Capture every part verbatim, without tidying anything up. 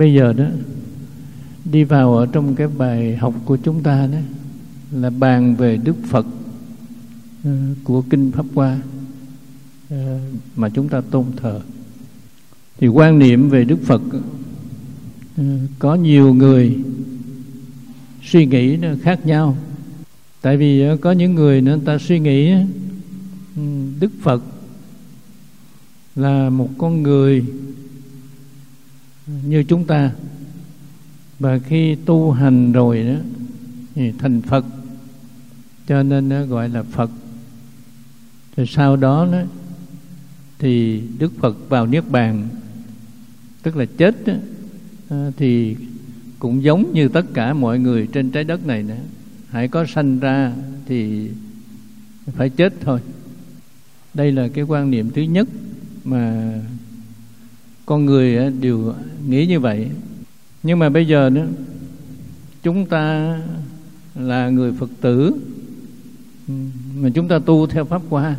Bây giờ đó, đi vào ở trong cái bài học của chúng ta đó là bàn về Đức Phật uh, của Kinh Pháp Hoa uh, mà chúng ta tôn thờ. Thì quan niệm về Đức Phật uh, có nhiều người suy nghĩ nó khác nhau. Tại vì uh, có những người người ta suy nghĩ uh, Đức Phật là một con người như chúng ta, và khi tu hành rồi đó thì thành Phật, cho nên nó gọi là Phật. Rồi sau đó đó thì Đức Phật vào Niết Bàn, tức là chết đó, thì cũng giống như tất cả mọi người trên trái đất này nữa. Hãy có sanh ra thì phải chết thôi. Đây là cái quan niệm thứ nhất mà con người đều nghĩ như vậy. Nhưng mà bây giờ nữa, chúng ta là người Phật tử mà chúng ta tu theo Pháp Hoa,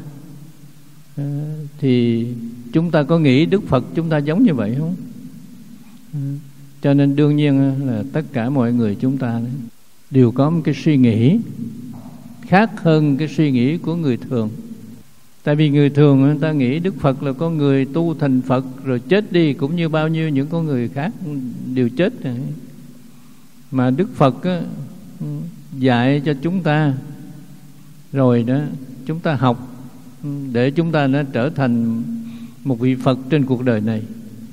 thì chúng ta có nghĩ Đức Phật chúng ta giống như vậy không? Cho nên đương nhiên là tất cả mọi người chúng ta đều có một cái suy nghĩ khác hơn cái suy nghĩ của người thường. Tại vì người thường người ta nghĩ Đức Phật là con người tu thành Phật rồi chết đi, cũng như bao nhiêu những con người khác đều chết. Mà Đức Phật á, dạy cho chúng ta rồi đó, chúng ta học để chúng ta nó trở thành một vị Phật trên cuộc đời này,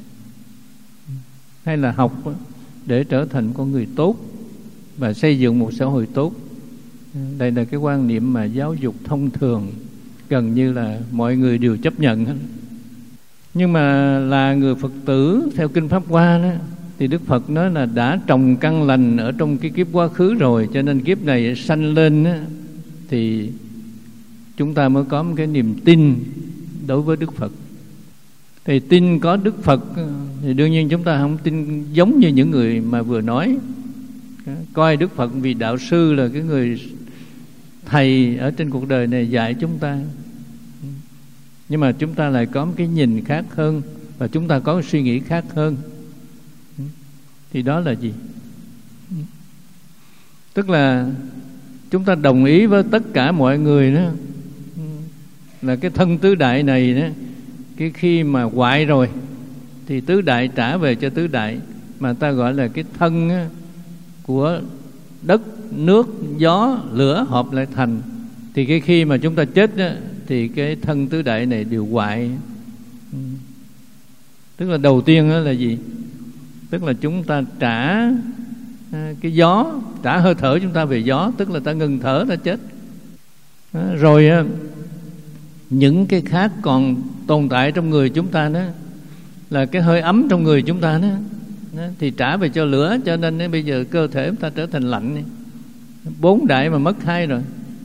hay là học để trở thành con người tốt và xây dựng một xã hội tốt. Đây là cái quan niệm mà giáo dục thông thường, gần như là mọi người đều chấp nhận hết. Nhưng mà là người Phật tử theo Kinh Pháp Hoa đó, thì Đức Phật nói là đã trồng căn lành ở trong cái kiếp quá khứ rồi, cho nên kiếp này sanh lên đó, thì chúng ta mới có một cái niềm tin đối với Đức Phật. Thì tin có Đức Phật thì đương nhiên chúng ta không tin giống như những người mà vừa nói, coi Đức Phật vì đạo sư là cái người thầy ở trên cuộc đời này dạy chúng ta. Nhưng mà chúng ta lại có một cái nhìn khác hơn, và chúng ta có một suy nghĩ khác hơn. Thì đó là gì? Tức là chúng ta đồng ý với tất cả mọi người đó, là cái thân tứ đại này đó, cái khi mà hoại rồi thì tứ đại trả về cho tứ đại, mà ta gọi là cái thân của đất, nước, gió, lửa hợp lại thành. Thì cái khi mà chúng ta chết đó, thì cái thân tứ đại này đều hoại. Tức là đầu tiên đó là gì? Tức là chúng ta trả cái gió, trả hơi thở chúng ta về gió, tức là ta ngừng thở ta chết. Rồi những cái khác còn tồn tại trong người chúng ta đó, là cái hơi ấm trong người chúng ta đó, thì trả về cho lửa, cho nên bây giờ cơ thể chúng ta trở thành lạnh. Bốn đại mà mất hai rồi.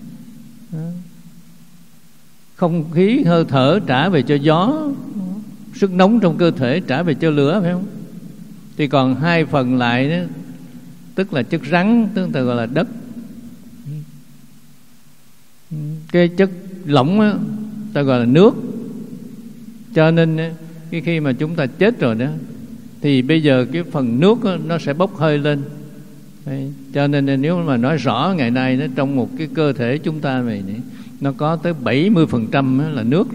Không khí hơi thở trả về cho gió, sức nóng trong cơ thể trả về cho lửa, phải không? Thì còn hai phần lại đó, tức là chất rắn, tức là gọi là đất. Cái chất lỏng đó, ta gọi là nước. Cho nên cái khi mà chúng ta chết rồi đó, thì bây giờ cái phần nước đó, nó sẽ bốc hơi lên. Đấy. Cho nên nếu mà nói rõ ngày nay đó, trong một cái cơ thể chúng ta này, nó có tới bảy mươi phần trăm là nước.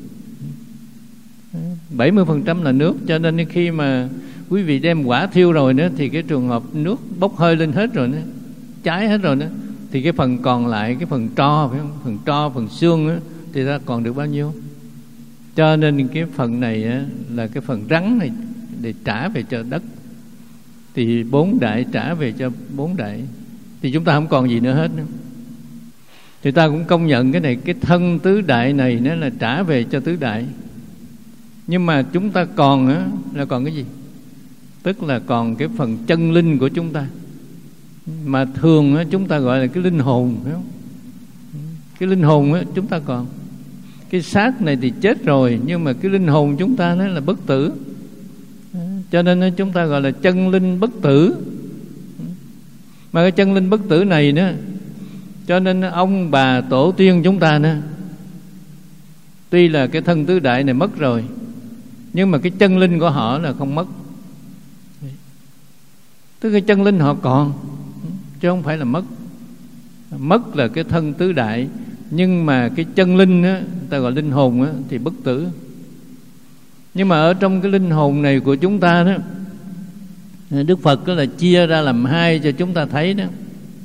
bảy mươi phần trăm là nước. Cho nên khi mà quý vị đem quả thiêu rồi nữa, thì cái trường hợp nước bốc hơi lên hết rồi nữa, cháy hết rồi nữa, thì cái phần còn lại, cái phần tro, phải không? Phần tro, phần xương đó, thì ta còn được bao nhiêu? Cho nên cái phần này á, là cái phần rắn này để trả về cho đất. Thì bốn đại trả về cho bốn đại, thì chúng ta không còn gì nữa hết nữa. Thì ta cũng công nhận cái này, cái thân tứ đại này nó là trả về cho tứ đại. Nhưng mà chúng ta còn á, là còn cái gì? Tức là còn cái phần chân linh của chúng ta, mà thường á, chúng ta gọi là cái linh hồn, phải không? Cái linh hồn á, chúng ta còn. Cái xác này thì chết rồi, nhưng mà cái linh hồn chúng ta nó là bất tử. Cho nên chúng ta gọi là chân linh bất tử. Mà cái chân linh bất tử này nữa, cho nên ông bà tổ tiên chúng ta nữa, tuy là cái thân tứ đại này mất rồi, nhưng mà cái chân linh của họ là không mất. Tức cái chân linh họ còn, chứ không phải là mất. Mất là cái thân tứ đại, nhưng mà cái chân linh á, ta gọi linh hồn á, thì bất tử. Nhưng mà ở trong cái linh hồn này của chúng ta đó, Đức Phật đó là chia ra làm hai cho chúng ta thấy đó.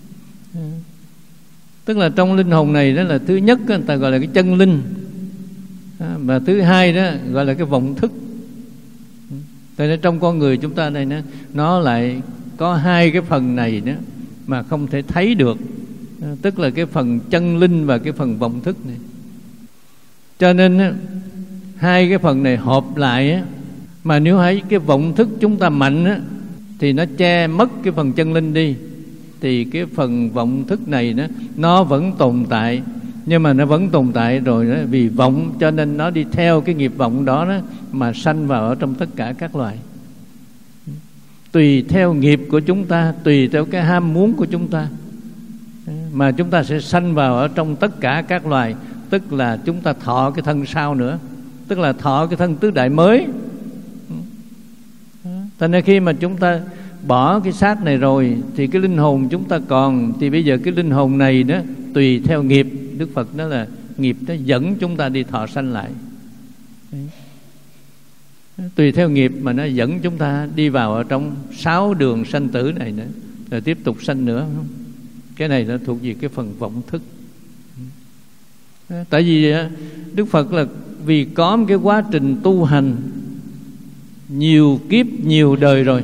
Tức là trong linh hồn này đó là thứ nhất đó, ta gọi là cái chân linh, và thứ hai đó gọi là cái vọng thức. Tại nên trong con người chúng ta này nó, nó lại có hai cái phần này đó mà không thể thấy được, tức là cái phần chân linh và cái phần vọng thức này. Cho nên á, hai cái phần này hợp lại á, mà nếu thấy cái vọng thức chúng ta mạnh á, thì nó che mất cái phần chân linh đi, thì cái phần vọng thức này đó, nó vẫn tồn tại. Nhưng mà nó vẫn tồn tại rồi đó, vì vọng cho nên nó đi theo cái nghiệp vọng đó, đó mà sanh vào ở trong tất cả các loài. Tùy theo nghiệp của chúng ta, tùy theo cái ham muốn của chúng ta mà chúng ta sẽ sanh vào ở trong tất cả các loài. Tức là chúng ta thọ cái thân sau nữa, tức là thọ cái thân tứ đại mới. Thành ra khi mà chúng ta bỏ cái xác này rồi thì cái linh hồn chúng ta còn. Thì bây giờ cái linh hồn này đó tùy theo nghiệp, Đức Phật nói là nghiệp nó dẫn chúng ta đi thọ sanh lại. Tùy theo nghiệp mà nó dẫn chúng ta đi vào ở trong sáu đường sanh tử này nữa, rồi tiếp tục sanh nữa. Cái này nó thuộc về cái phần vọng thức. Tại vì Đức Phật là vì có một cái quá trình tu hành nhiều kiếp, nhiều đời rồi,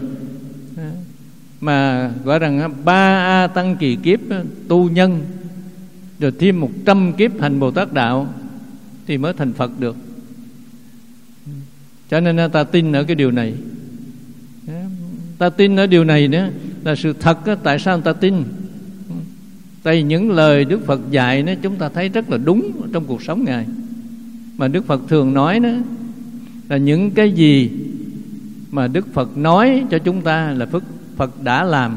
mà gọi rằng ba A Tăng kỳ kiếp tu nhân, rồi thêm một trăm kiếp hành Bồ Tát đạo thì mới thành Phật được. Cho nên ta tin ở cái điều này. Ta tin ở điều này nữa là sự thật. Tại sao ta tin? Tại vì những lời Đức Phật dạy đó, chúng ta thấy rất là đúng trong cuộc sống Ngài. Mà Đức Phật thường nói đó là những cái gì mà Đức Phật nói cho chúng ta là Phật, Phật đã làm.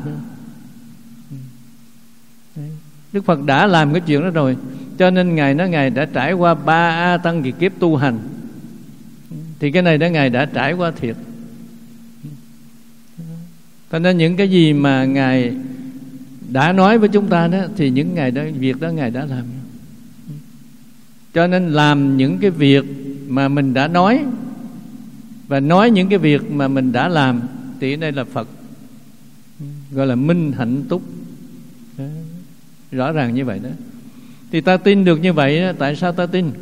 Đức Phật đã làm cái chuyện đó rồi. Cho nên Ngài nói Ngài đã trải qua ba A Tăng kỳ kiếp tu hành. Thì cái này đó Ngài đã trải qua thiệt. Cho nên những cái gì mà Ngài đã nói với chúng ta đó, thì những ngày đó, việc đó Ngài đã làm. Cho nên làm những cái việc mà mình đã nói, và nói những cái việc mà mình đã làm, thì đây là Phật, gọi là minh hạnh túc. Đó, rõ ràng như vậy đó. Thì ta tin được như vậy đó. Tại sao ta tin?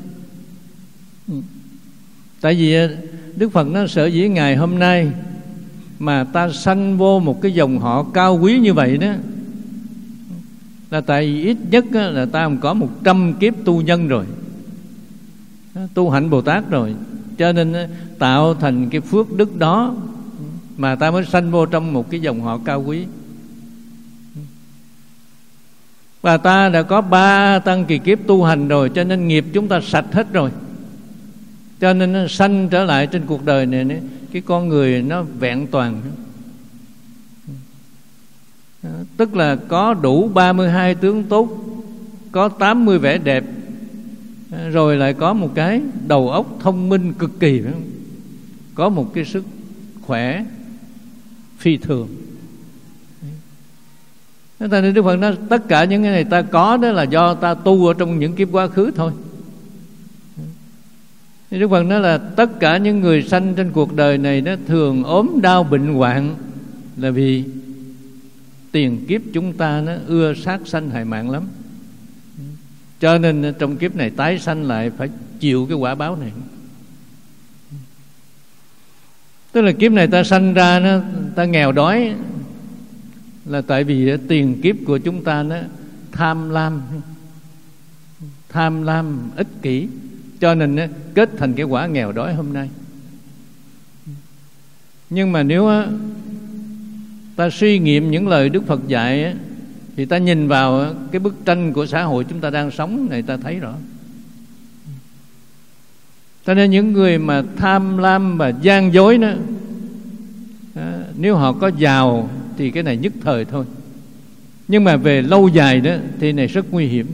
Tại vì Đức Phật nó sở dĩ ngày hôm nay mà ta sanh vô một cái dòng họ cao quý như vậy đó, là tại vì ít nhất là ta có một trăm kiếp tu nhân rồi, tu hạnh Bồ Tát rồi. Cho nên tạo thành cái phước đức đó mà ta mới sanh vô trong một cái dòng họ cao quý. Và ta đã có ba tăng kỳ kiếp tu hành rồi, cho nên nghiệp chúng ta sạch hết rồi. Cho nên nó sanh trở lại trên cuộc đời này, cái con người nó vẹn toàn. Tức là có đủ ba mươi hai tướng tốt, có tám mươi vẻ đẹp, rồi lại có một cái đầu óc thông minh cực kỳ, có một cái sức khỏe phi thường. Thế nên Đức Phật nói tất cả những cái này ta có đó là do ta tu ở trong những kiếp quá khứ thôi. Thì Đức Phật nói là tất cả những người sanh trên cuộc đời này nó thường ốm đau bệnh hoạn là vì tiền kiếp chúng ta nó ưa sát sanh hại mạng lắm. Cho nên trong kiếp này tái sanh lại phải chịu cái quả báo này. Tức là kiếp này ta sanh ra nó, ta nghèo đói là tại vì tiền kiếp của chúng ta nó tham lam, tham lam ích kỷ, cho nên nó kết thành cái quả nghèo đói hôm nay. Nhưng mà nếu ta suy nghiệm những lời Đức Phật dạy thì ta nhìn vào cái bức tranh của xã hội chúng ta đang sống này, ta thấy rõ. Cho nên những người mà tham lam và gian dối đó, nếu họ có giàu thì cái này nhất thời thôi, nhưng mà về lâu dài đó thì này rất nguy hiểm.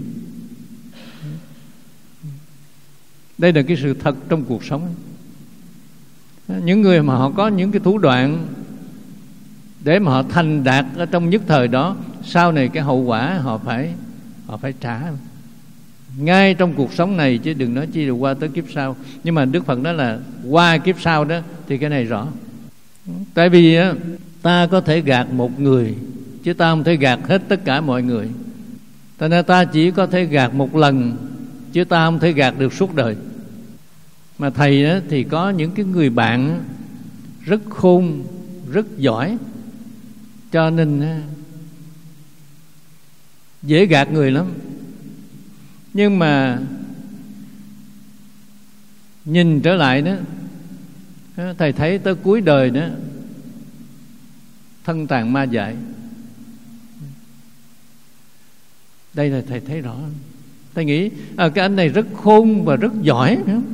Đây là cái sự thật trong cuộc sống. Những người mà họ có những cái thủ đoạn để mà họ thành đạt ở trong nhất thời đó, sau này cái hậu quả họ phải họ phải trả ngay trong cuộc sống này, chứ đừng nói chi là qua tới kiếp sau. Nhưng mà Đức Phật nói là qua kiếp sau đó thì cái này rõ. Tại vì ta có thể gạt một người, chứ ta không thể gạt hết tất cả mọi người. Cho nên ta chỉ có thể gạt một lần, chứ ta không thể gạt được suốt đời. Mà thầy đó thì có những cái người bạn rất khôn, rất giỏi, cho nên dễ gạt người lắm. Nhưng mà nhìn trở lại đó, thầy thấy tới cuối đời đó thân tàn ma dại. Đây là thầy thấy rõ. Thầy nghĩ à, cái anh này rất khôn và rất giỏi, phải không?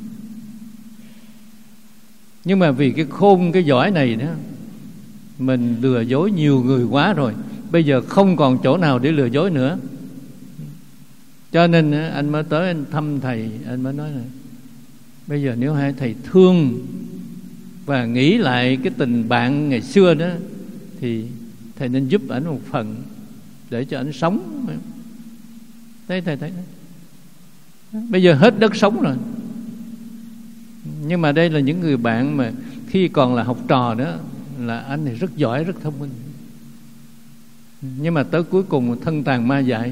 Nhưng mà vì cái khôn, cái giỏi này đó, mình lừa dối nhiều người quá rồi. Bây giờ không còn chỗ nào để lừa dối nữa. Cho nên anh mới tới anh thăm thầy. Anh mới nói là bây giờ nếu hai thầy thương và nghĩ lại cái tình bạn ngày xưa đó, thì thầy nên giúp ảnh một phần để cho ảnh sống. Thế thầy thấy đó. Bây giờ hết đất sống rồi. Nhưng mà đây là những người bạn mà khi còn là học trò đó, là anh này rất giỏi, rất thông minh. Nhưng mà tới cuối cùng thân tàn ma dại.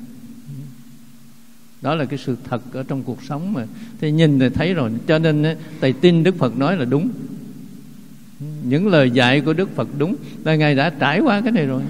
Đó là cái sự thật ở trong cuộc sống mà. Thì nhìn thì thấy rồi. Cho nên thầy tin Đức Phật nói là đúng. Những lời dạy của Đức Phật đúng, là Ngài đã trải qua cái này rồi.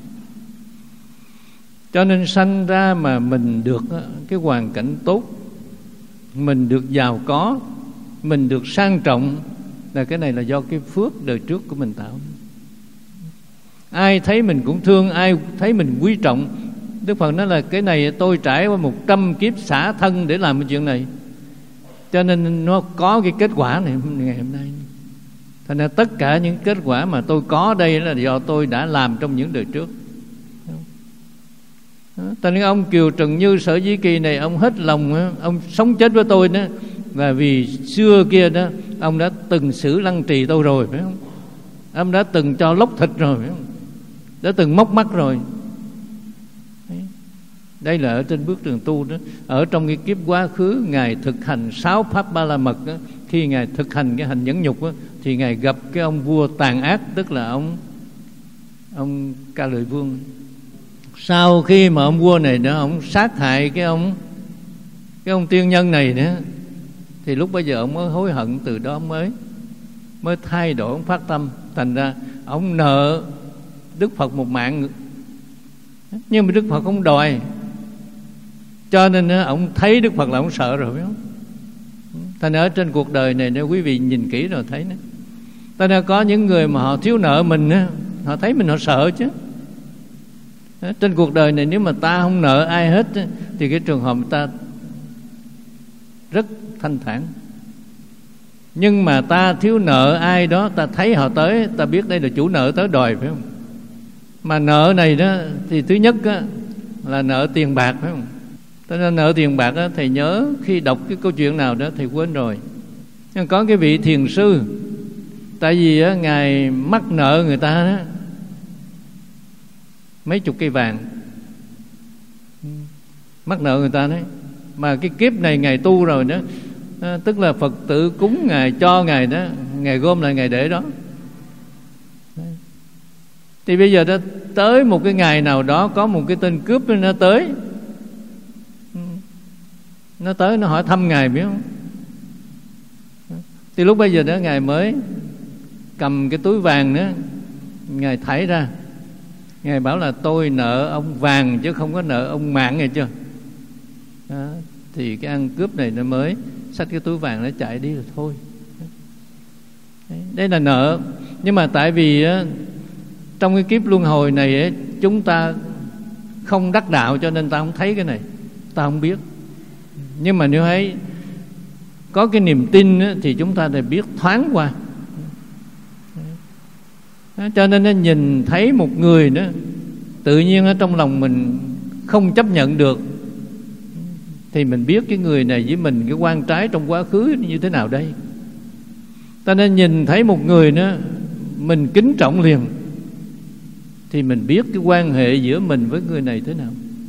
Cho nên sanh ra mà mình được cái hoàn cảnh tốt, mình được giàu có, mình được sang trọng, là cái này là do cái phước đời trước của mình tạo. Ai thấy mình cũng thương, ai thấy mình quý trọng. Đức Phật nói là cái này tôi trải qua một trăm kiếp xả thân để làm cái chuyện này, cho nên nó có cái kết quả này ngày hôm nay. Thành ra tất cả những kết quả mà tôi có đây là do tôi đã làm trong những đời trước. Thành ra ông Kiều Trần Như Sở Dĩ Kỳ này, ông hết lòng, ông sống chết với tôi đó. Và vì xưa kia đó, ông đã từng xử lăng trì tôi rồi, phải không? Ông đã từng cho lóc thịt rồi, phải không? Đã từng móc mắt rồi. Đây là ở trên bước đường tu đó. Ở trong cái kiếp quá khứ, Ngài thực hành sáu pháp ba la mật đó. Khi Ngài thực hành cái hành nhẫn nhục đó, thì Ngài gặp cái ông vua tàn ác, tức là ông Ông Ca Lợi Vương. Sau khi mà ông vua này đó, ông sát hại cái ông Cái ông tiên nhân này nữa, thì lúc bây giờ ông mới hối hận. Từ đó mới Mới thay đổi, ông phát tâm. Thành ra ông nợ Đức Phật một mạng. Nhưng mà Đức Phật không đòi, cho nên ông thấy Đức Phật là ông sợ rồi, phải không? Thành ở trên cuộc đời này, nếu quý vị nhìn kỹ rồi thấy đó. Thành ra có những người mà họ thiếu nợ mình, họ thấy mình họ sợ chứ. Trên cuộc đời này nếu mà ta không nợ ai hết, thì cái trường hợp ta rất thanh thản. Nhưng mà ta thiếu nợ ai đó, ta thấy họ tới, ta biết đây là chủ nợ tới đòi, phải không? Mà nợ này đó thì thứ nhất á, là nợ tiền bạc, phải không? Cho nên nợ tiền bạc á, thầy nhớ khi đọc cái câu chuyện nào đó thầy quên rồi. Nhưng có cái vị thiền sư, tại vì á, Ngài mắc nợ người ta đó mấy chục cây vàng, mắc nợ người ta đấy. Mà cái kiếp này Ngài tu rồi đó, à, tức là Phật tử cúng Ngài, cho Ngài đó, Ngài gom lại Ngài để đó. Thì bây giờ đó, tới một cái ngày nào đó, có một cái tên cướp nó tới, Nó tới nó hỏi thăm Ngài, biết không? Thì lúc bây giờ đó Ngài mới cầm cái túi vàng đó, Ngài thảy ra, Ngài bảo là tôi nợ ông vàng chứ không có nợ ông mạng, nghe chưa? Đó. Thì cái ăn cướp này nó mới xách cái túi vàng nó chạy đi rồi thôi. Đấy, đây là nợ. Nhưng mà tại vì á, trong cái kiếp luân hồi này á, chúng ta không đắc đạo, cho nên ta không thấy cái này, ta không biết. Nhưng mà nếu thấy có cái niềm tin á, thì chúng ta đều biết thoáng qua. Đó, cho nên nó nhìn thấy một người đó, tự nhiên ở trong lòng mình không chấp nhận được, thì mình biết cái người này với mình cái oan trái trong quá khứ như thế nào đây. Ta nên nhìn thấy một người đó, mình kính trọng liền, thì mình biết cái quan hệ giữa mình với người này thế nào.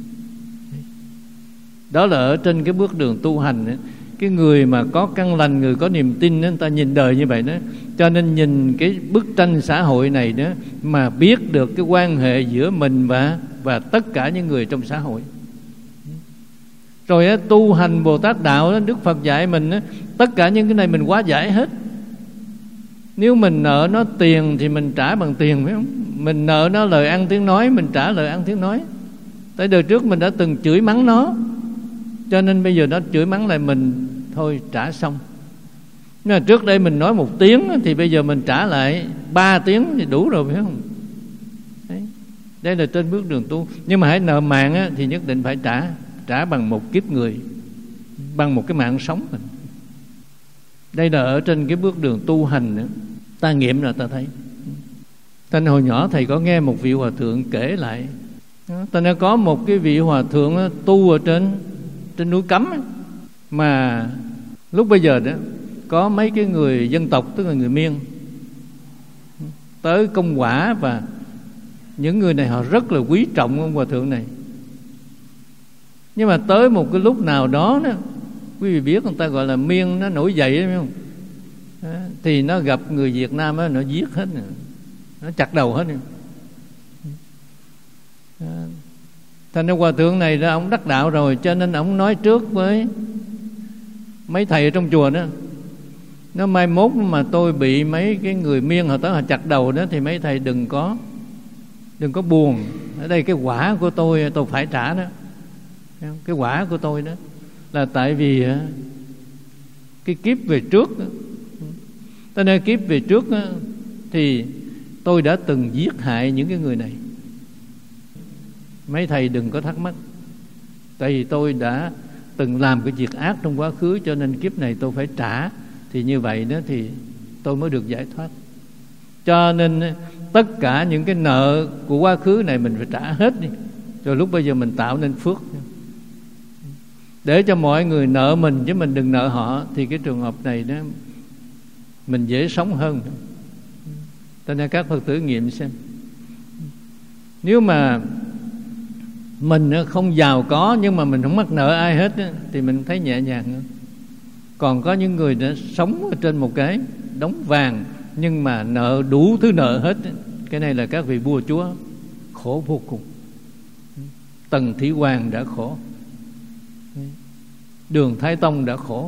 Đó là ở trên cái bước đường tu hành ấy. Cái người mà có căn lành, người có niềm tin đó, người ta nhìn đời như vậy đó. Cho nên nhìn cái bức tranh xã hội này đó mà biết được cái quan hệ giữa mình và và tất cả những người trong xã hội. Rồi á, tu hành Bồ Tát đạo đó, Đức Phật dạy mình á, tất cả những cái này mình hóa giải hết. Nếu mình nợ nó tiền thì mình trả bằng tiền, phải không? Mình nợ nó lời ăn tiếng nói, mình trả lời ăn tiếng nói. Tới đời trước mình đã từng chửi mắng nó, cho nên bây giờ nó chửi mắng lại mình, thôi trả xong. Nhưng mà trước đây mình nói một tiếng thì bây giờ mình trả lại ba tiếng thì đủ rồi, phải không? Đấy. Đây là trên bước đường tu. Nhưng mà hãy nợ mạng á, thì nhất định phải trả. Trả bằng một kiếp người, bằng một cái mạng sống mình. Đây là ở trên cái bước đường tu hành nữa. Ta nghiệm là ta thấy. Ta hồi nhỏ thầy có nghe một vị hòa thượng kể lại, ta nói có một cái vị hòa thượng đó, tu ở trên trên núi Cấm ấy, mà lúc bây giờ đó có mấy cái người dân tộc, tức là người Miên, tới công quả, và những người này họ rất là quý trọng ông hòa thượng này. Nhưng mà tới một cái lúc nào đó, đó quý vị biết người ta gọi là Miên nó nổi dậy, phải không? Đó, thì nó gặp người Việt Nam đó, nó giết hết, nó chặt đầu hết. Đó. Thành ra hòa thượng này đó, ông đắc đạo rồi, cho nên ông nói trước với mấy thầy ở trong chùa đó, nó mai mốt mà tôi bị mấy cái người Miên họ tới họ chặt đầu đó, thì mấy thầy đừng có đừng có buồn. Ở đây cái quả của tôi tôi phải trả đó. Cái quả của tôi đó là tại vì cái kiếp về trước đó, cho nên kiếp về trước đó, thì tôi đã từng giết hại những cái người này. Mấy thầy đừng có thắc mắc, tại vì tôi đã từng làm cái việc ác trong quá khứ, cho nên kiếp này tôi phải trả. Thì như vậy đó thì tôi mới được giải thoát. Cho nên tất cả những cái nợ của quá khứ này mình phải trả hết đi, rồi lúc bây giờ mình tạo nên phước để cho mọi người nợ mình, chứ mình đừng nợ họ. Thì cái trường hợp này đó mình dễ sống hơn. Cho nên các Phật tử nghiệm xem, nếu mà mình không giàu có nhưng mà mình không mắc nợ ai hết á, thì mình thấy nhẹ nhàng hơn. Còn có những người đã sống ở trên một cái đống vàng nhưng mà nợ đủ thứ nợ hết á. Cái này là các vị vua chúa khổ vô cùng. Tần Thủy Hoàng đã khổ, Đường Thái Tông đã khổ.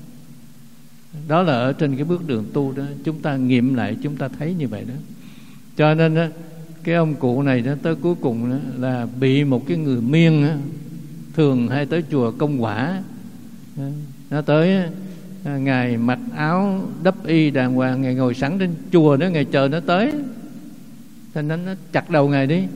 Đó là ở trên cái bước đường tu đó, chúng ta nghiệm lại chúng ta thấy như vậy đó. Cho nên đó, cái ông cụ này đó, tới cuối cùng đó, là bị một cái người Miên đó, thường hay tới chùa Công Quả, nó tới ngày mặc áo đắp y đàng hoàng, ngày ngồi sẵn trên chùa đó, ngày chờ nó tới, cho nên nó chặt đầu ngài đi,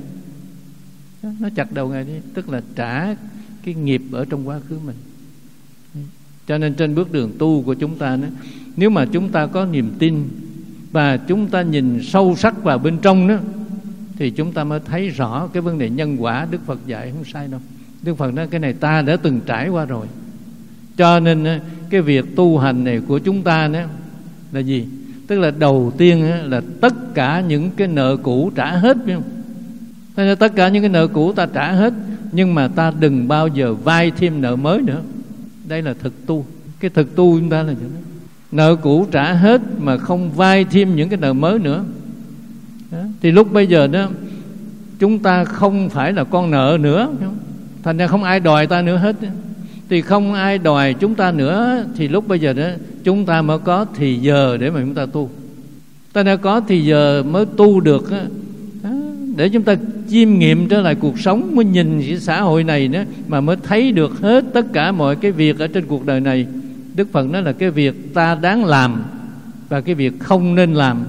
nó chặt đầu ngài đi, tức là trả cái nghiệp ở trong quá khứ mình. Cho nên trên bước đường tu của chúng ta đó, nếu mà chúng ta có niềm tin và chúng ta nhìn sâu sắc vào bên trong đó, thì chúng ta mới thấy rõ cái vấn đề nhân quả. Đức Phật dạy không sai đâu. Đức Phật nói cái này ta đã từng trải qua rồi. Cho nên cái việc tu hành này của chúng ta đó là gì? Tức là đầu tiên là tất cả những cái nợ cũ trả hết, phải không? Thế nên tất cả những cái nợ cũ ta trả hết, nhưng mà ta đừng bao giờ vay thêm nợ mới nữa. Đây là thực tu. Cái thực tu chúng ta là vậy đó. Nợ cũ trả hết mà không vay thêm những cái nợ mới nữa đó. Thì lúc bây giờ đó chúng ta không phải là con nợ nữa, thành ra không ai đòi ta nữa hết. Thì không ai đòi chúng ta nữa, thì lúc bây giờ đó chúng ta mới có thì giờ để mà chúng ta tu. Ta đã có thì giờ mới tu được đó, để chúng ta chiêm nghiệm trở lại cuộc sống, mới nhìn cái xã hội này đó, mà mới thấy được hết tất cả mọi cái việc ở trên cuộc đời này. Đức Phật nói là cái việc ta đáng làm và cái việc không nên làm,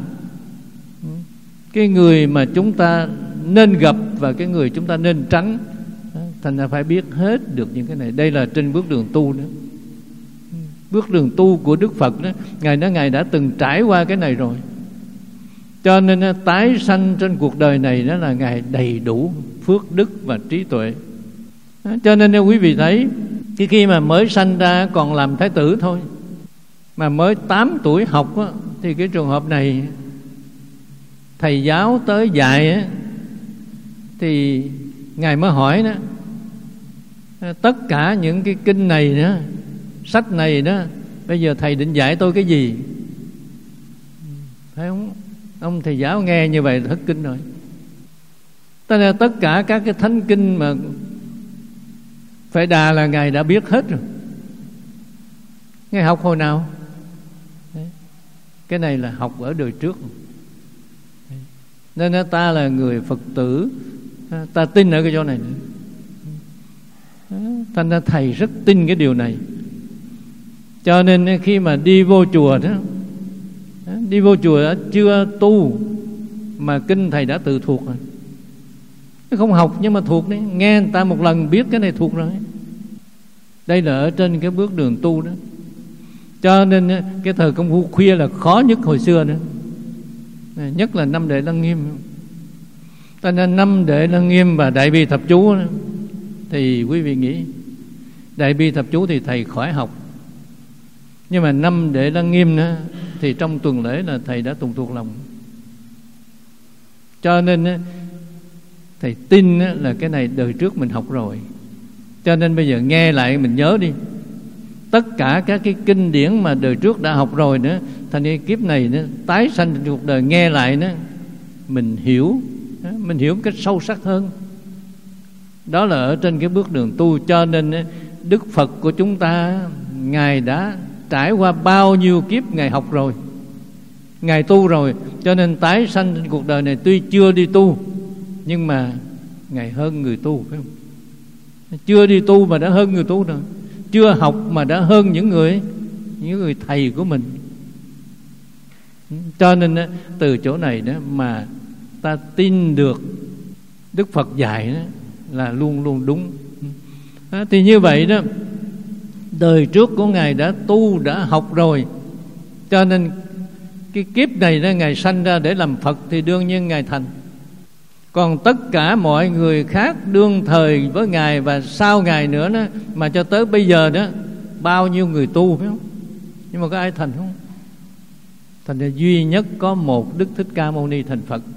cái người mà chúng ta nên gặp và cái người chúng ta nên tránh. Thành ra phải biết hết được những cái này. Đây là trên bước đường tu đó. Bước đường tu của Đức Phật đó, Ngài nói Ngài đã từng trải qua cái này rồi. Cho nên tái sanh trên cuộc đời này đó là Ngài đầy đủ phước đức và trí tuệ. Cho nên quý vị thấy, cái khi mà mới sanh ra còn làm thái tử thôi, mà mới tám tuổi học đó, thì cái trường hợp này thầy giáo tới dạy á, Thì Ngài mới hỏi đó, tất cả những cái kinh này đó, sách này đó, bây giờ thầy định dạy tôi cái gì? Thấy không? Ông thầy giáo nghe như vậy thất kinh rồi. Tất là tất cả các cái thánh kinh mà Phệ Đà là Ngài đã biết hết rồi. Ngài học hồi nào? Đấy. Cái này là học ở đời trước. Đấy. Nên ta là người Phật tử, ta tin ở cái chỗ này nữa. Thành ra thầy rất tin cái điều này. Cho nên khi mà đi vô chùa đó, đi vô chùa đó, chưa tu mà kinh thầy đã tự thuộc rồi. Không học nhưng mà thuộc đấy. Nghe người ta một lần biết cái này thuộc rồi. Đây là ở trên cái bước đường tu đó. Cho nên cái thời công phu khuya là khó nhất hồi xưa nữa. Nhất là năm Đệ Lăng Nghiêm. Cho nên năm Đệ Lăng Nghiêm và Đại Bi Thập Chú đó, thì quý vị nghĩ Đại Bi Thập Chú thì thầy khỏi học. Nhưng mà năm Đệ Lăng Nghiêm đó, thì trong tuần lễ là thầy đã tùng thuộc lòng. Cho nên thầy tin là cái này đời trước mình học rồi. Cho nên bây giờ nghe lại mình nhớ đi. Tất cả các cái kinh điển mà đời trước đã học rồi nữa, thành cái kiếp này nữa, tái sanh trong cuộc đời nghe lại nữa, mình hiểu, mình hiểu cách sâu sắc hơn. Đó là ở trên cái bước đường tu. Cho nên Đức Phật của chúng ta, Ngài đã trải qua bao nhiêu kiếp Ngài học rồi, Ngài tu rồi. Cho nên tái sanh trên cuộc đời này tuy chưa đi tu, nhưng mà Ngài hơn người tu, phải không? Chưa đi tu mà đã hơn người tu rồi. Chưa học mà đã hơn những người những người thầy của mình. Cho nên từ chỗ này đó mà ta tin được Đức Phật dạy đó là luôn luôn đúng. Thì như vậy đó, đời trước của Ngài đã tu, đã học rồi. Cho nên cái kiếp này đó Ngài sanh ra để làm Phật thì đương nhiên Ngài thành. Còn tất cả mọi người khác đương thời với Ngài và sau Ngài nữa đó, mà cho tới bây giờ đó, bao nhiêu người tu, phải không? Nhưng mà có ai thành không? Thành ra duy nhất có một Đức Thích Ca Mâu Ni thành Phật.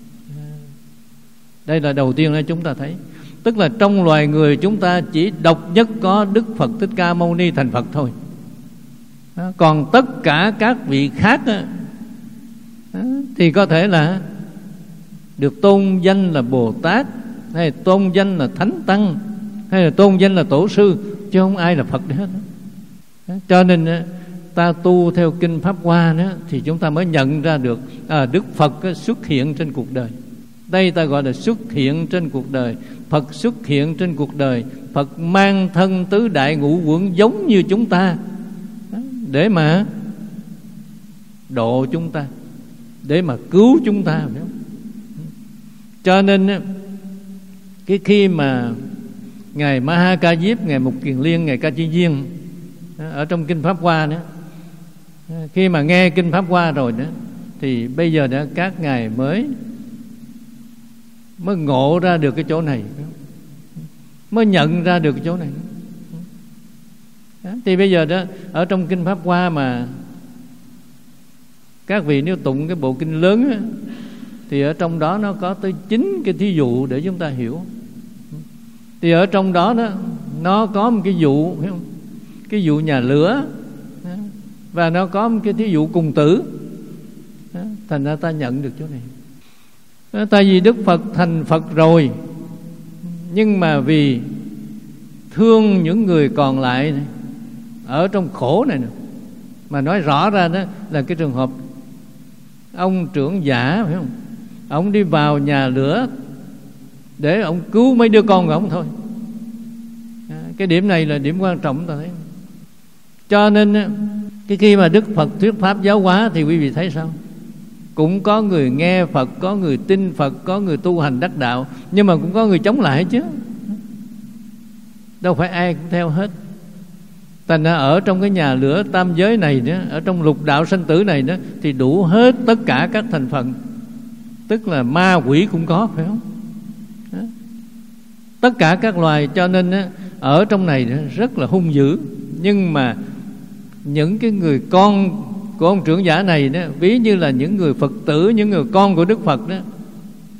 Đây là đầu tiên là chúng ta thấy. Tức là trong loài người chúng ta chỉ độc nhất có Đức Phật Thích Ca Mâu Ni thành Phật thôi. Còn tất cả các vị khác đó, thì có thể là được tôn danh là Bồ Tát, hay là tôn danh là Thánh Tăng, hay là tôn danh là Tổ Sư, chứ không ai là Phật hết. Cho nên ta tu theo Kinh Pháp Hoa đó, thì chúng ta mới nhận ra được à, Đức Phật xuất hiện trên cuộc đời. Đây ta gọi là xuất hiện trên cuộc đời. Phật xuất hiện trên cuộc đời. Phật mang thân tứ đại ngũ uẩn giống như chúng ta, để mà độ chúng ta, để mà cứu chúng ta, phải không? Cho nên cái khi mà Ngài Ma Ha Ca Diếp, Ngài Mục Kiền Liên, Ngài Ca Chi Viên ở trong Kinh Pháp Hoa đó, khi mà nghe Kinh Pháp Hoa rồi đó, thì bây giờ đã các ngài mới mới ngộ ra được cái chỗ này, mới nhận ra được cái chỗ này. Đó. Thì bây giờ đó ở trong Kinh Pháp Hoa mà các vị nếu tụng cái bộ kinh lớn á, thì ở trong đó nó có tới chín cái thí dụ để chúng ta hiểu. Thì ở trong đó đó nó có một cái dụ, phải không? Cái dụ nhà lửa, và nó có một cái thí dụ cùng tử. Đó. Thành ra ta nhận được chỗ này. Đó, tại vì Đức Phật thành Phật rồi, nhưng mà vì thương những người còn lại này, ở trong khổ này nè, mà nói rõ ra đó là cái trường hợp ông trưởng giả, phải không? Ông đi vào nhà lửa để ông cứu mấy đứa con của ông thôi. À, cái điểm này là điểm quan trọng ta thấy. Cho nên cái khi mà Đức Phật thuyết pháp giáo hóa thì quý vị thấy sao? Cũng có người nghe Phật, có người tin Phật, có người tu hành đắc đạo, nhưng mà cũng có người chống lại chứ. Đâu phải ai cũng theo hết. Thành ra ở trong cái nhà lửa tam giới này đó, ở trong lục đạo sanh tử này đó, thì đủ hết tất cả các thành phần. Tức là ma quỷ cũng có, phải không? Đó. Tất cả các loài. Cho nên đó, ở trong này đó, rất là hung dữ. Nhưng mà những cái người con của ông trưởng giả này đó, ví như là những người Phật tử, những người con của Đức Phật đó, đó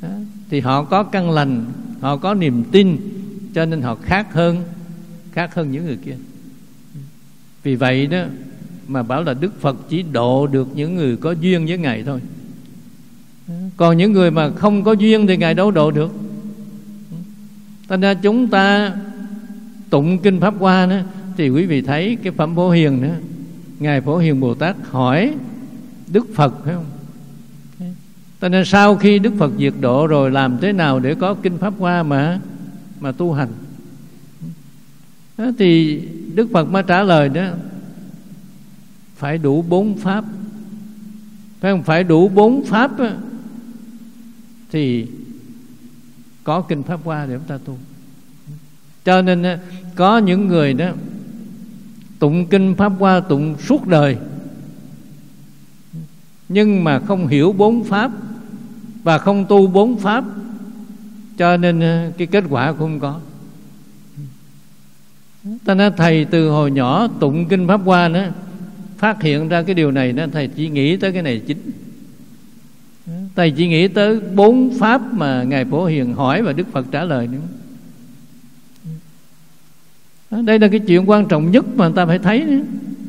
thì họ có căn lành, họ có niềm tin, cho nên họ khác hơn khác hơn những người kia. Vì vậy đó mà bảo là Đức Phật chỉ độ được những người có duyên với Ngài thôi. Còn những người mà không có duyên thì Ngài đâu độ được. Thành ra chúng ta tụng kinh Pháp Hoa đó, thì quý vị thấy cái phẩm Phổ Hiền nữa, Ngài Phổ Hiền Bồ Tát hỏi Đức Phật, phải không? Cho nên sau khi Đức Phật diệt độ rồi, làm thế nào để có kinh Pháp Hoa mà mà tu hành? Đó, thì Đức Phật mới trả lời đó, phải đủ bốn pháp, phải không? Phải đủ bốn pháp đó, thì có kinh Pháp Hoa để chúng ta tu. Cho nên có những người đó tụng kinh Pháp Hoa tụng suốt đời, nhưng mà không hiểu bốn pháp và không tu bốn pháp, cho nên cái kết quả cũng không có. Ta nói thầy từ hồi nhỏ tụng kinh Pháp Hoa đó, phát hiện ra cái điều này đó, thầy chỉ nghĩ tới cái này chính. Thầy chỉ nghĩ tới bốn pháp mà Ngài Phổ Hiền hỏi và Đức Phật trả lời nữa. Đây là cái chuyện quan trọng nhất mà người ta phải thấy nữa.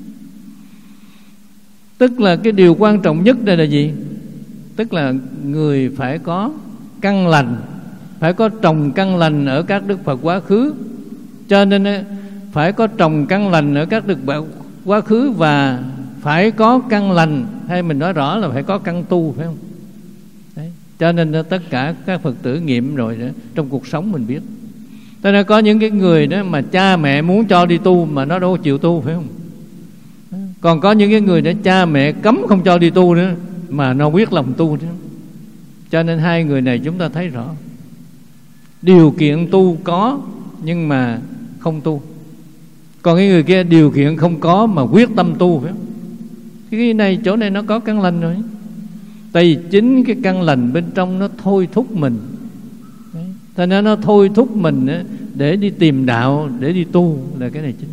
Tức là cái điều quan trọng nhất đây là gì? Tức là người phải có căn lành, phải có trồng căn lành ở các Đức Phật quá khứ. Cho nên phải có trồng căn lành ở các Đức Phật quá khứ, và phải có căn lành, hay mình nói rõ là phải có căn tu, phải không? Đấy. Cho nên tất cả các Phật tử nghiệm rồi đó, trong cuộc sống mình biết. Cho nên có những cái người đó mà cha mẹ muốn cho đi tu mà nó đâu chịu tu, phải không? Còn có những cái người đó cha mẹ cấm không cho đi tu nữa mà nó quyết lòng tu nữa. Cho nên hai người này chúng ta thấy rõ, điều kiện tu có nhưng mà không tu. Còn cái người kia điều kiện không có mà quyết tâm tu, phải không? Cái này chỗ này nó có căn lành rồi. Tại vì chính cái căn lành bên trong nó thôi thúc mình, cho nên nó thôi thúc mình để đi tìm đạo, để đi tu, là cái này chính.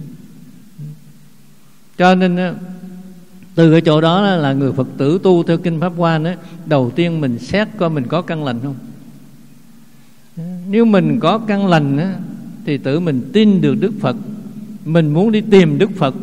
Cho nên từ cái chỗ đó là người Phật tử tu theo kinh Pháp Hoa đó, đầu tiên mình xét coi mình có căn lành không. Nếu mình có căn lành đó, thì tự mình tin được Đức Phật, mình muốn đi tìm Đức Phật.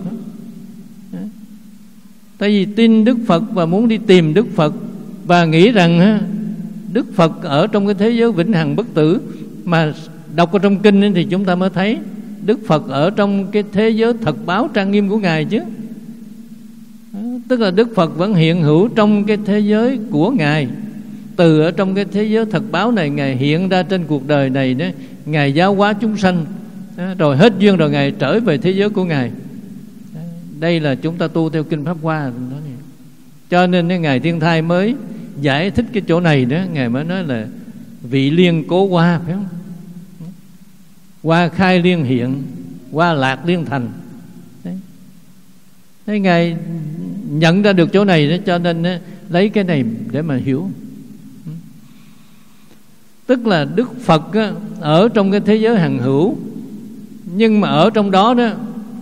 Tại vì tin Đức Phật và muốn đi tìm Đức Phật, và nghĩ rằng Đức Phật ở trong cái thế giới vĩnh hằng bất tử. Mà đọc ở trong kinh thì chúng ta mới thấy Đức Phật ở trong cái thế giới thật báo trang nghiêm của Ngài chứ. Tức là Đức Phật vẫn hiện hữu trong cái thế giới của Ngài. Từ ở trong cái thế giới thật báo này, Ngài hiện ra trên cuộc đời này đó, Ngài giáo hóa chúng sanh, rồi hết duyên rồi Ngài trở về thế giới của Ngài. Đây là chúng ta tu theo kinh Pháp Hoa. Cho nên Ngài Thiên Thai mới giải thích cái chỗ này đó. Ngài mới nói là vị liên cố hoa, phải không? Hoa khai liên hiện, hoa lạc liên thành. Đấy. Thế Ngài nhận ra được chỗ này đó, cho nên đó, lấy cái này để mà hiểu. Tức là Đức Phật á, ở trong cái thế giới hằng hữu, nhưng mà ở trong đó đó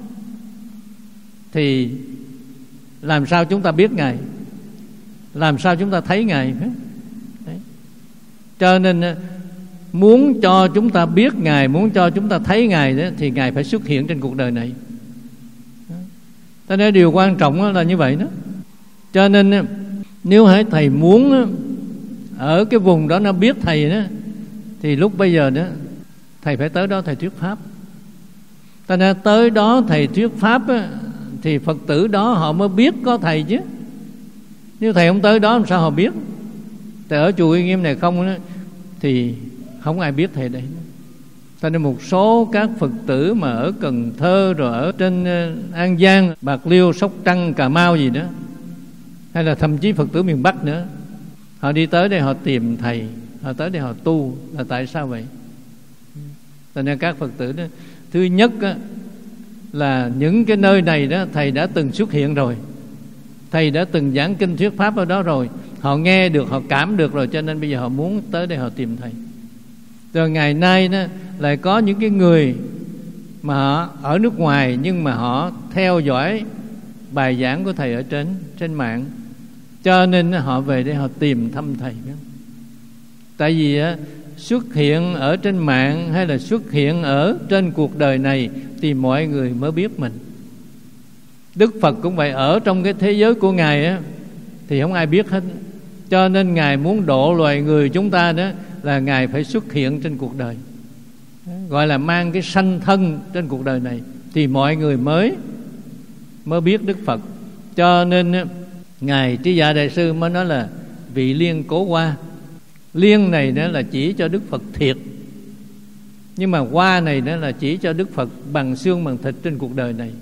thì làm sao chúng ta biết Ngài, làm sao chúng ta thấy Ngài, phải? Đấy. Cho nên muốn cho chúng ta biết Ngài, muốn cho chúng ta thấy Ngài đó, thì Ngài phải xuất hiện trên cuộc đời này. Cho nên điều quan trọng là như vậy đó. Cho nên nếu hãy thầy muốn ở cái vùng đó nó biết thầy đó, thì lúc bây giờ đó thầy phải tới đó thầy thuyết pháp. Cho nên tới đó thầy thuyết pháp á, thì Phật tử đó họ mới biết có thầy chứ. Nếu thầy không tới đó làm sao họ biết? Tại ở chùa Uy Nghiêm này không đó, thì không ai biết thầy đây. Cho nên một số các Phật tử mà ở Cần Thơ, rồi ở trên An Giang, Bạc Liêu, Sóc Trăng, Cà Mau gì đó, hay là thậm chí Phật tử miền Bắc nữa, họ đi tới đây họ tìm thầy, họ tới đây họ tu. Là tại sao vậy? Cho nên các Phật tử đó, thứ nhất á, là những cái nơi này đó thầy đã từng xuất hiện rồi, thầy đã từng giảng kinh thuyết pháp ở đó rồi, họ nghe được, họ cảm được rồi, cho nên bây giờ họ muốn tới đây họ tìm thầy. Rồi ngày nay đó lại có những cái người mà họ ở nước ngoài, nhưng mà họ theo dõi bài giảng của thầy ở trên trên mạng, cho nên họ về đây họ tìm thăm thầy. Tại vì á, xuất hiện ở trên mạng hay là xuất hiện ở trên cuộc đời này thì mọi người mới biết mình. Đức Phật cũng vậy, ở trong cái thế giới của Ngài á, thì không ai biết hết. Cho nên Ngài muốn độ loài người chúng ta đó là Ngài phải xuất hiện trên cuộc đời, gọi là mang cái sanh thân trên cuộc đời này, thì mọi người mới mới biết Đức Phật. Cho nên Ngài Trí Dạ Đại Sư mới nói là vị liên cố hoa. Liên này đó là chỉ cho Đức Phật thiệt, nhưng mà hoa này đó là chỉ cho Đức Phật bằng xương bằng thịt trên cuộc đời này.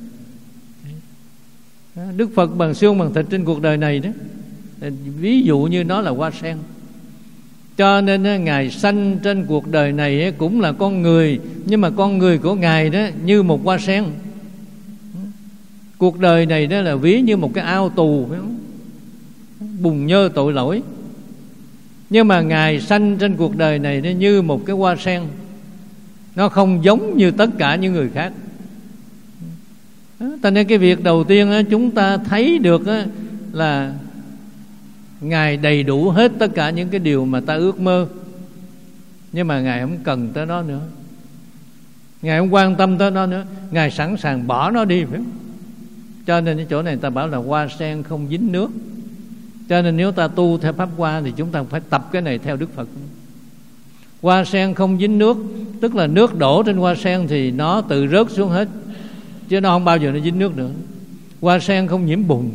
Đức Phật bằng xương bằng thịt trên cuộc đời này đó, ví dụ như nó là hoa sen. Cho nên Ngài sanh trên cuộc đời này cũng là con người, nhưng mà con người của Ngài đó như một hoa sen. Cuộc đời này đó là ví như một cái ao tù, phải không? Bùn nhơ tội lỗi. Nhưng mà Ngài sanh trên cuộc đời này nó như một cái hoa sen, nó không giống như tất cả những người khác. Cho nên cái việc đầu tiên đó, chúng ta thấy được đó, là Ngài đầy đủ hết tất cả những cái điều mà ta ước mơ, nhưng mà Ngài không cần tới nó nữa, Ngài không quan tâm tới nó nữa, Ngài sẵn sàng bỏ nó đi, phải không? Cho nên cái chỗ này ta bảo là hoa sen không dính nước. Cho nên nếu ta tu theo pháp hoa thì chúng ta phải tập cái này theo Đức Phật. Hoa sen không dính nước, tức là nước đổ trên hoa sen thì nó tự rớt xuống hết, chứ nó không bao giờ nó dính nước nữa. Hoa sen không nhiễm bùn.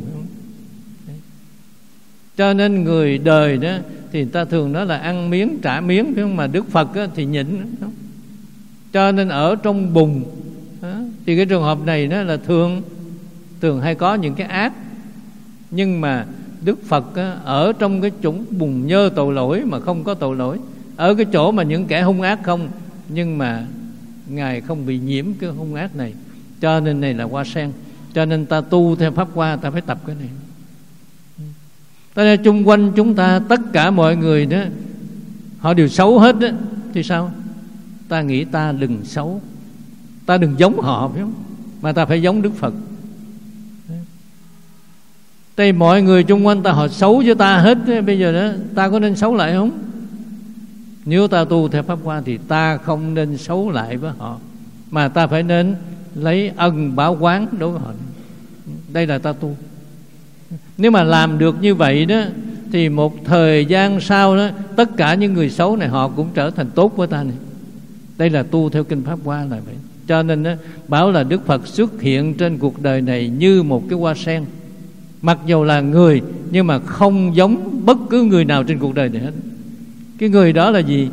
Cho nên người đời đó thì ta thường nói là ăn miếng trả miếng, nhưng mà Đức Phật đó thì nhịn. Cho nên ở trong bùn đó, thì cái trường hợp này đó là thường thường hay có những cái ác, nhưng mà Đức Phật á, ở trong cái chủng bùn nhơ tội lỗi mà không có tội lỗi, ở cái chỗ mà những kẻ hung ác không, nhưng mà Ngài không bị nhiễm cái hung ác này. Cho nên này là hoa sen. Cho nên ta tu theo pháp hoa, ta phải tập cái này. Cho nên chung quanh chúng ta tất cả mọi người đó, họ đều xấu hết đó, thì sao? Ta nghĩ ta đừng xấu, ta đừng giống họ, phải không? Mà ta phải giống Đức Phật. Thì mọi người chung quanh ta họ xấu với ta hết, bây giờ đó ta có nên xấu lại không? Nếu ta tu theo pháp hoa thì ta không nên xấu lại với họ, mà ta phải nên lấy ân báo oán đối với họ. Đây là ta tu. Nếu mà làm được như vậy đó thì một thời gian sau đó, tất cả những người xấu này họ cũng trở thành tốt với ta này. Đây là tu theo kinh pháp hoa là vậy. Cho nên đó, bảo là Đức Phật xuất hiện trên cuộc đời này như một cái hoa sen. Mặc dù là người, nhưng mà không giống bất cứ người nào trên cuộc đời này hết. Cái người đó là gì?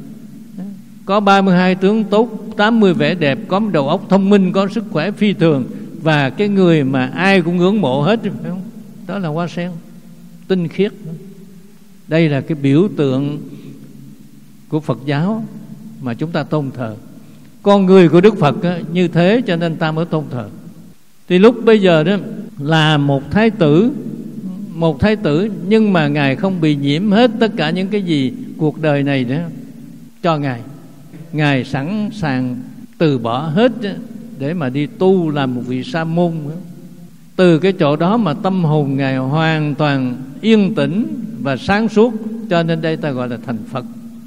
Có ba mươi hai tướng tốt, tám mươi vẻ đẹp, có đầu óc thông minh, có sức khỏe phi thường, và cái người mà ai cũng ngưỡng mộ hết, phải không? Đó là hoa sen tinh khiết. Đây là cái biểu tượng của Phật giáo mà chúng ta tôn thờ. Con người của Đức Phật á, như thế cho nên ta mới tôn thờ. Thì lúc bây giờ đó là một thái tử, một thái tử, nhưng mà Ngài không bị nhiễm hết tất cả những cái gì cuộc đời này đó cho Ngài. Ngài sẵn sàng từ bỏ hết để mà đi tu làm một vị sa môn. Từ cái chỗ đó mà tâm hồn Ngài hoàn toàn yên tĩnh và sáng suốt, cho nên đây ta gọi là thành Phật.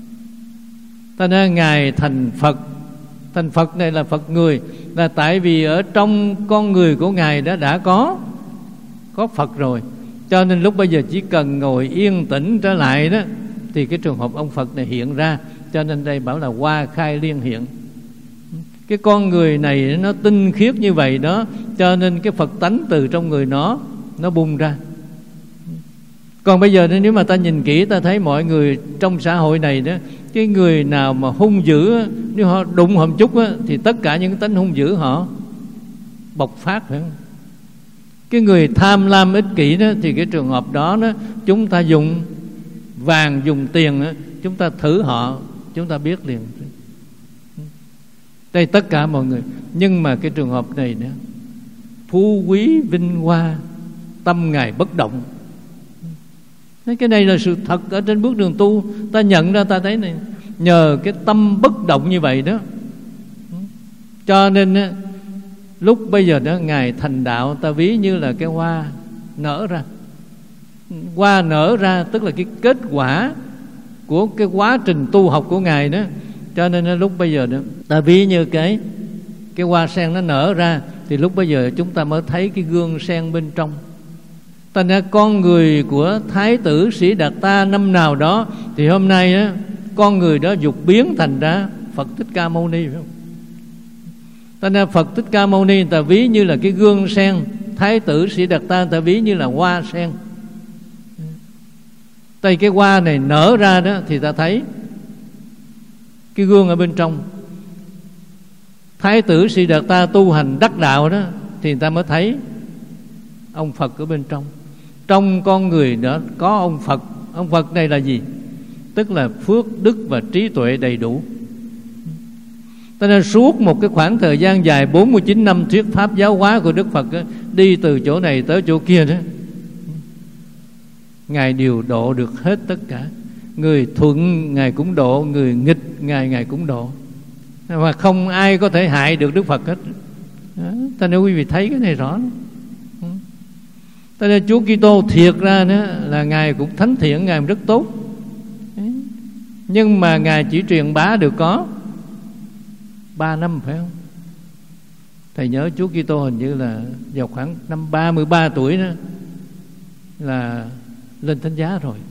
Ta nói Ngài thành Phật. Thành Phật này là Phật người, là tại vì ở trong con người của Ngài đã đã có có Phật rồi. Cho nên lúc bây giờ chỉ cần ngồi yên tĩnh trở lại đó thì cái trường hợp ông Phật này hiện ra. Cho nên đây bảo là hoa khai liên hiện. Cái con người này nó tinh khiết như vậy đó, cho nên cái Phật tánh từ trong người nó nó bung ra. Còn bây giờ nếu mà ta nhìn kỹ, ta thấy mọi người trong xã hội này đó, cái người nào mà hung dữ, nếu họ đụng họ một chút á, thì tất cả những tánh hung dữ họ bộc phát, phải không? Cái người tham lam ích kỷ đó, thì cái trường hợp đó, đó chúng ta dùng vàng, dùng tiền đó, chúng ta thử họ, chúng ta biết liền. Đây tất cả mọi người. Nhưng mà cái trường hợp này nữa, phú quý vinh hoa, tâm Ngài bất động. Cái này là sự thật ở trên bước đường tu. Ta nhận ra, ta thấy này, nhờ cái tâm bất động như vậy đó, cho nên lúc bây giờ đó Ngài thành đạo, ta ví như là cái hoa nở ra. Hoa nở ra tức là cái kết quả của cái quá trình tu học của Ngài đó. Cho nên lúc bây giờ đó, ta ví như cái cái hoa sen nó nở ra, thì lúc bây giờ chúng ta mới thấy cái gương sen bên trong. Thành ra con người của Thái tử Sĩ Đạt Ta năm nào đó, thì hôm nay á, con người đó dục biến thành ra Phật Thích Ca Mâu Ni, phải không? Thành ra Phật Thích Ca Mâu Ni người ta ví như là cái gương sen, Thái tử Sĩ Đạt Ta người ta ví như là hoa sen. Tại cái hoa này nở ra đó thì ta thấy cái gương ở bên trong. Thái tử Sĩ Đạt Ta tu hành đắc đạo đó, thì người ta mới thấy ông Phật ở bên trong. Trong con người đó có ông Phật. Ông Phật này là gì? Tức là phước, đức và trí tuệ đầy đủ. Cho nên suốt một cái khoảng thời gian dài bốn mươi chín năm thuyết pháp giáo hóa của Đức Phật đó, đi từ chỗ này tới chỗ kia đó, Ngài đều độ được hết tất cả. Người thuận Ngài cũng độ, người nghịch Ngài Ngài cũng độ, mà không ai có thể hại được Đức Phật hết. Cho nên quý vị thấy cái này rõ. Cho nên Chúa Kitô thiệt ra đó là Ngài cũng thánh thiện, Ngài rất tốt, nhưng mà Ngài chỉ truyền bá được có ba năm, phải không? Thầy nhớ Chúa Kitô hình như là vào khoảng năm ba mươi ba tuổi đó là lên thánh giá rồi.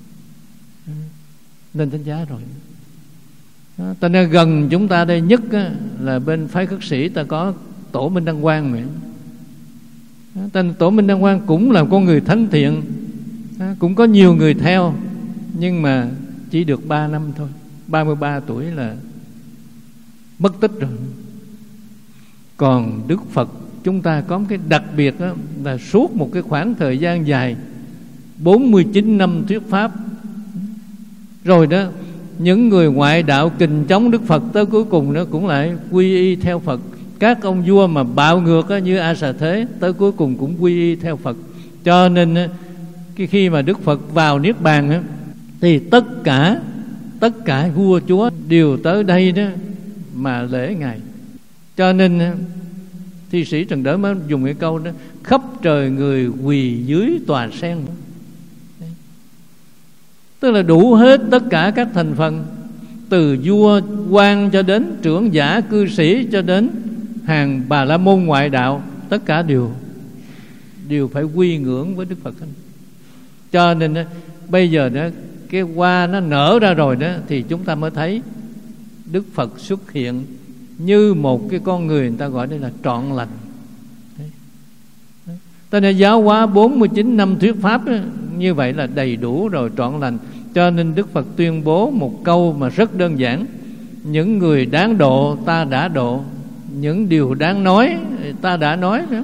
Lên thánh giá rồi. Ta nên gần chúng ta đây nhất á, là bên phái khất sĩ ta có Tổ Minh Đăng Quang vậy. Tên Tổ Minh Đăng Quang cũng là con người thánh thiện, cũng có nhiều người theo, nhưng mà chỉ được ba năm thôi. Ba mươi ba tuổi là mất tích rồi. Còn Đức Phật chúng ta có một cái đặc biệt đó, là suốt một cái khoảng thời gian dài bốn mươi chín năm thuyết pháp rồi đó, những người ngoại đạo kình chống Đức Phật tới cuối cùng nó cũng lại quy y theo Phật. Các ông vua mà bạo ngược á, như A Xà Thế tới cuối cùng cũng quy y theo Phật. Cho nên cái khi mà Đức Phật vào Niết Bàn á, thì tất cả tất cả vua chúa đều tới đây đó mà lễ Ngài. Cho nên thi sĩ Trần Đới mới dùng cái câu đó: khắp trời người quỳ dưới tòa sen. Tức là đủ hết tất cả các thành phần, từ vua quan cho đến trưởng giả cư sĩ, cho đến hàng Bà La Môn ngoại đạo, tất cả đều đều phải quy ngưỡng với Đức Phật. Cho nên bây giờ đó, cái hoa nó nở ra rồi đó, thì chúng ta mới thấy Đức Phật xuất hiện như một cái con người, người ta gọi đây là trọn lành. Ta nên giáo hóa bốn mươi chín năm thuyết pháp đó, như vậy là đầy đủ rồi, trọn lành. Cho nên Đức Phật tuyên bố một câu mà rất đơn giản: những người đáng độ ta đã độ, những điều đáng nói ta đã nói đó.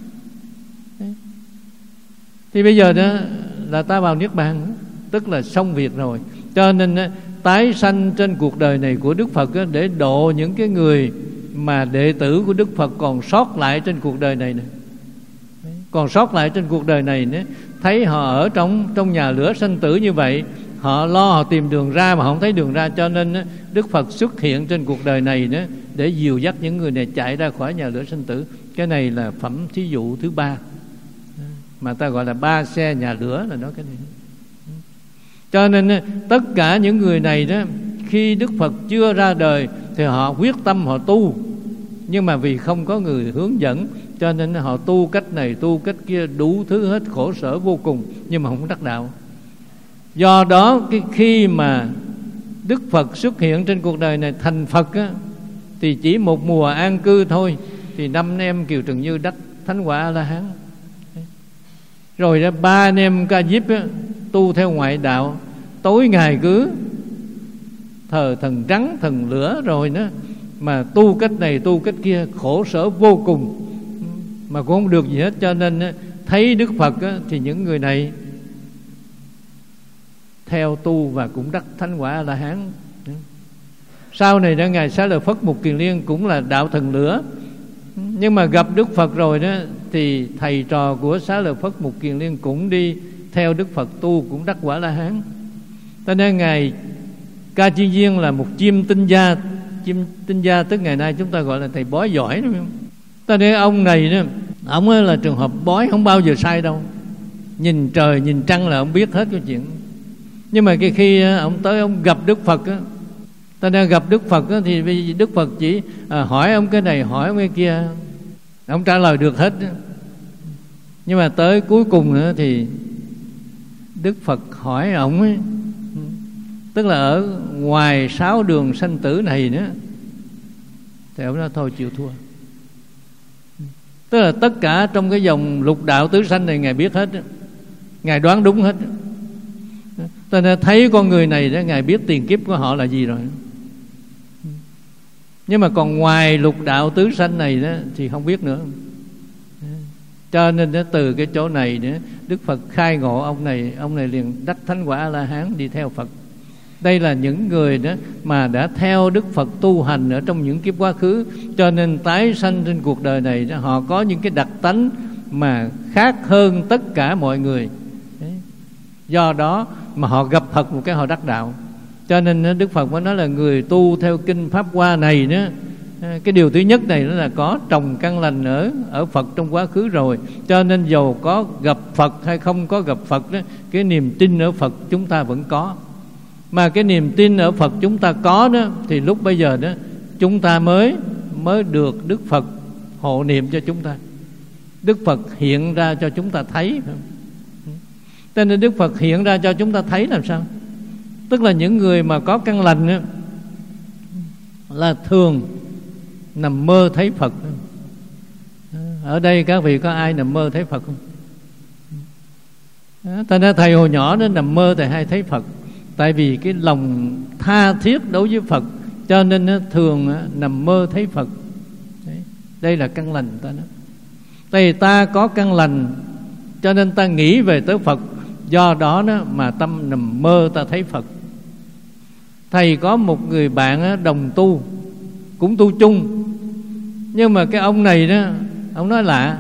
Thì bây giờ đó là ta vào Niết Bàn, tức là xong việc rồi. Cho nên tái sanh trên cuộc đời này của Đức Phật để độ những cái người mà đệ tử của Đức Phật còn sót lại trên cuộc đời này, này. Còn sót lại trên cuộc đời này nữa, thấy họ ở trong trong nhà lửa sanh tử như vậy, họ lo họ tìm đường ra mà không thấy đường ra. Cho nên Đức Phật xuất hiện trên cuộc đời này nữa để dìu dắt những người này chạy ra khỏi nhà lửa sanh tử. Cái này là phẩm thí dụ thứ ba, mà ta gọi là ba xe nhà lửa, là nói cái này. Cho nên tất cả những người này đó, khi Đức Phật chưa ra đời thì họ quyết tâm họ tu, nhưng mà vì không có người hướng dẫn, cho nên họ tu cách này tu cách kia, đủ thứ hết, khổ sở vô cùng, nhưng mà không đắc đạo. Do đó cái khi mà Đức Phật xuất hiện trên cuộc đời này thành Phật á, thì chỉ một mùa an cư thôi, thì năm anh em Kiều Trần Như đắc Thánh Quả A La Hán. Rồi đó ba anh em Ca Diếp á, tu theo ngoại đạo, tối ngày cứ thờ thần trắng thần lửa, rồi đó mà tu cách này tu cách kia, khổ sở vô cùng mà cũng không được gì hết. Cho nên thấy Đức Phật á, thì những người này theo tu và cũng đắc Thánh Quả A La Hán. Sau này đó Ngài Xá Lợi Phất Mục Kiền Liên cũng là đạo thần lửa, nhưng mà gặp Đức Phật rồi đó thì thầy trò của Xá Lợi Phất Mục Kiền Liên cũng đi theo Đức Phật tu, cũng đắc Quả La Hán. Cho nên Ngài Ca Chi Viên là một chim tinh gia. Chim tinh gia tức ngày nay chúng ta gọi là thầy bói giỏi, đúng không? Cho nên ông này đó, ông ấy là trường hợp bói không bao giờ sai đâu. Nhìn trời nhìn trăng là ông biết hết cái chuyện. Nhưng mà cái khi ông tới ông gặp Đức Phật á, ta đang gặp Đức Phật á, thì Đức Phật chỉ à, hỏi ông cái này, hỏi ông cái kia, ông trả lời được hết. Nhưng mà tới cuối cùng nữa thì Đức Phật hỏi ông ấy, tức là ở ngoài sáu đường sanh tử này nữa, thì ông nói thôi chịu thua. Tức là tất cả trong cái dòng lục đạo tứ sanh này Ngài biết hết, Ngài đoán đúng hết. Ta nên thấy con người này đó, Ngài biết tiền kiếp của họ là gì rồi. Nhưng mà còn ngoài lục đạo tứ sanh này đó thì không biết nữa. Cho nên đó, từ cái chỗ này nữa, Đức Phật khai ngộ ông này, ông này liền đắc thánh quả A-la-hán đi theo Phật. Đây là những người đó mà đã theo Đức Phật tu hành ở trong những kiếp quá khứ, cho nên tái sanh trên cuộc đời này đó, họ có những cái đặc tánh mà khác hơn tất cả mọi người. Đấy. Do đó mà họ gặp Phật một cái họ đắc đạo. Cho nên Đức Phật mới nói là người tu theo kinh Pháp Hoa này đó, cái điều thứ nhất này là có trồng căn lành ở ở Phật trong quá khứ rồi. Cho nên dầu có gặp Phật hay không có gặp Phật đó, cái niềm tin ở Phật chúng ta vẫn có. Mà cái niềm tin ở Phật chúng ta có đó, thì lúc bây giờ đó chúng ta mới mới được Đức Phật hộ niệm cho chúng ta. Đức Phật hiện ra cho chúng ta thấy. Cho nên Đức Phật hiện ra cho chúng ta thấy làm sao? Tức là những người mà có căn lành đó, là thường nằm mơ thấy Phật. Ở đây các vị có ai nằm mơ thấy Phật không? Ta nói thầy hồi nhỏ đó nằm mơ thầy hay thấy Phật. Tại vì cái lòng tha thiết đối với Phật, cho nên thường nằm mơ thấy Phật. Đấy. Đây là căn lành ta nói. Tại vì ta có căn lành, cho nên ta nghĩ về tới Phật. Do đó, đó mà tâm nằm mơ ta thấy Phật. Thầy có một người bạn đồng tu, cũng tu chung. Nhưng mà cái ông này đó, ông nói lạ,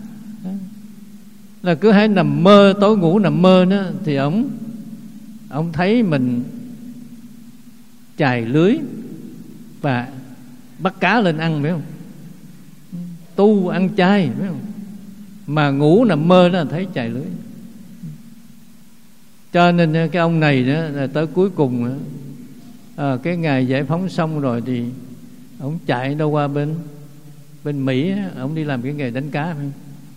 là cứ hay nằm mơ, tối ngủ nằm mơ đó, thì ông ông thấy mình chài lưới và bắt cá lên ăn, biết không? Tu ăn chay, biết không? Mà ngủ nằm mơ đó thấy chài lưới. Cho nên cái ông này đó là tới cuối cùng đó, à, cái ngày giải phóng xong rồi thì ông chạy đâu qua bên bên Mỹ, ông đi làm cái nghề đánh cá, phải không?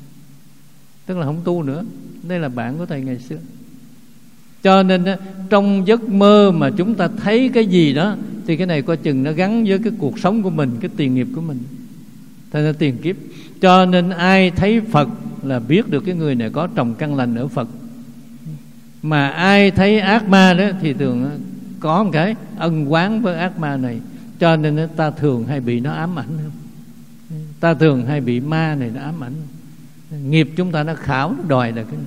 Tức là không tu nữa. Đây là bạn của thầy ngày xưa. Cho nên đó, trong giấc mơ mà chúng ta thấy cái gì đó, thì cái này coi chừng nó gắn với cái cuộc sống của mình, cái tiền nghiệp của mình, thành ra tiền kiếp. Cho nên ai thấy Phật là biết được cái người này có trồng căn lành ở Phật. Mà ai thấy ác ma đó thì thường có một cái ân oán với ác ma này. Cho nên ta thường hay bị nó ám ảnh. Ta thường hay bị ma này nó ám ảnh. Nghiệp chúng ta nó khảo, nó đòi là cái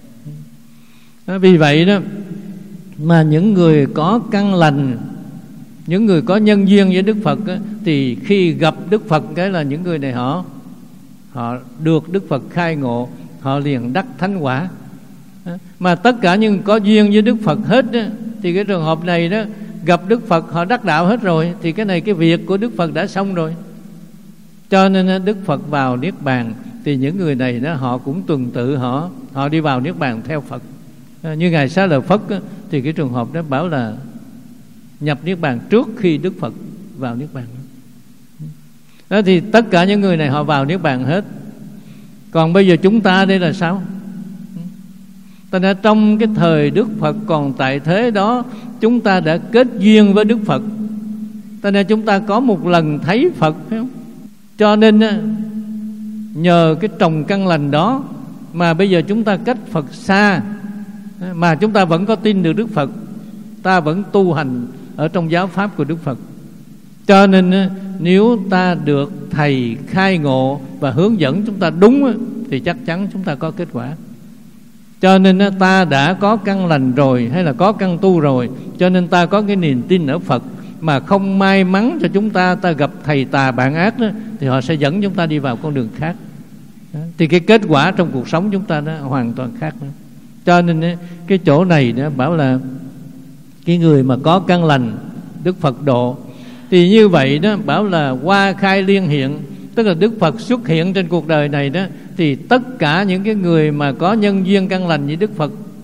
đó. Vì vậy đó mà những người có căn lành, những người có nhân duyên với Đức Phật đó, thì khi gặp Đức Phật cái là những người này họ họ được Đức Phật khai ngộ, họ liền đắc thánh quả. Mà tất cả những có duyên với Đức Phật hết đó, thì cái trường hợp này đó gặp Đức Phật họ đắc đạo hết rồi, thì cái này cái việc của Đức Phật đã xong rồi. Cho nên Đức Phật vào Niết Bàn, thì những người này đó họ cũng tuần tự họ họ đi vào Niết Bàn theo Phật. Như Ngài Xá Lợi Phất đó, thì cái trường hợp đó bảo là nhập Niết Bàn trước khi Đức Phật vào Niết Bàn. Đó thì tất cả những người này họ vào Niết Bàn hết. Còn bây giờ chúng ta đây là sao? Tại nên trong cái thời Đức Phật còn tại thế đó, chúng ta đã kết duyên với Đức Phật. Tại nên chúng ta có một lần thấy Phật, phải không? Cho nên nhờ cái trồng căn lành đó mà bây giờ chúng ta cách Phật xa, mà chúng ta vẫn có tin được Đức Phật, ta vẫn tu hành ở trong giáo pháp của Đức Phật. Cho nên nếu ta được thầy khai ngộ và hướng dẫn chúng ta đúng thì chắc chắn chúng ta có kết quả. Cho nên ta đã có căn lành rồi, hay là có căn tu rồi, cho nên ta có cái niềm tin ở Phật. Mà không may mắn cho chúng ta, ta gặp thầy tà bạn ác đó, thì họ sẽ dẫn chúng ta đi vào con đường khác đó. Thì cái kết quả trong cuộc sống chúng ta nó hoàn toàn khác đó. Cho nên cái chỗ này đó bảo là cái người mà có căn lành Đức Phật độ, thì như vậy đó bảo là hoa khai liên hiện. Tức là Đức Phật xuất hiện trên cuộc đời này đó, thì tất cả những cái người mà có nhân duyên căn lành với Đức Phật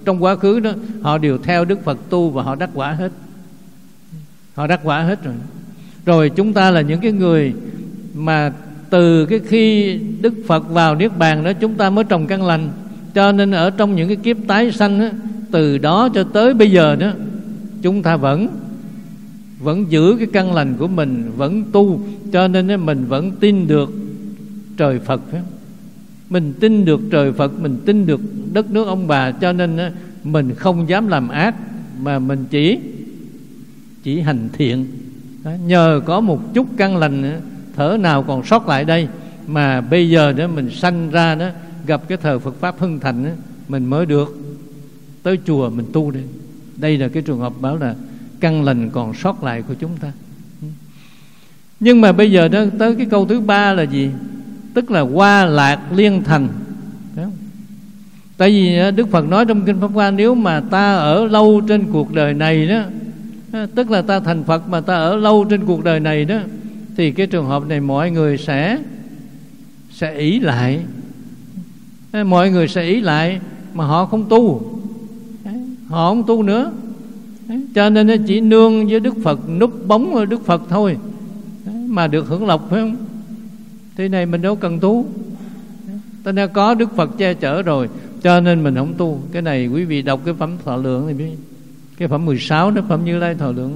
trong quá khứ đó họ đều theo Đức Phật tu và họ đắc quả hết. Họ đắc quả hết rồi. Rồi chúng ta là những cái người mà từ cái khi Đức Phật vào Niết Bàn đó chúng ta mới trồng căn lành. Cho nên ở trong những cái kiếp tái sanh đó, từ đó cho tới bây giờ đó chúng ta vẫn Vẫn giữ cái căn lành của mình, vẫn tu. Cho nên mình vẫn tin được trời Phật. Mình tin được trời Phật, mình tin được đất nước ông bà. Cho nên mình không dám làm ác, mà mình chỉ Chỉ hành thiện. Nhờ có một chút căn lành thở nào còn sót lại đây, mà bây giờ đó mình sanh ra đó, gặp cái thời Phật Pháp hưng thành đó, mình mới được tới chùa mình tu đây. Đây là cái trường hợp bảo là căn lành còn sót lại của chúng ta. Nhưng mà bây giờ đó tới cái câu thứ ba là gì? Tức là hoa lạc liên thành. Tại vì Đức Phật nói trong Kinh Pháp Hoa, nếu mà ta ở lâu trên cuộc đời này đó, tức là ta thành Phật mà ta ở lâu trên cuộc đời này đó, thì cái trường hợp này mọi người sẽ Sẽ ỷ lại. Mọi người sẽ ỷ lại mà họ không tu. Họ không tu nữa. Cho nên nó chỉ nương với Đức Phật, núp bóng ở Đức Phật thôi mà được hưởng lộc, phải không? Thế này mình đâu cần tu. Ta đã có Đức Phật che chở rồi, cho nên mình không tu. Cái này quý vị đọc cái phẩm Thọ Lượng thì biết. Cái phẩm mười sáu đó, phẩm Như Lai Thọ Lượng.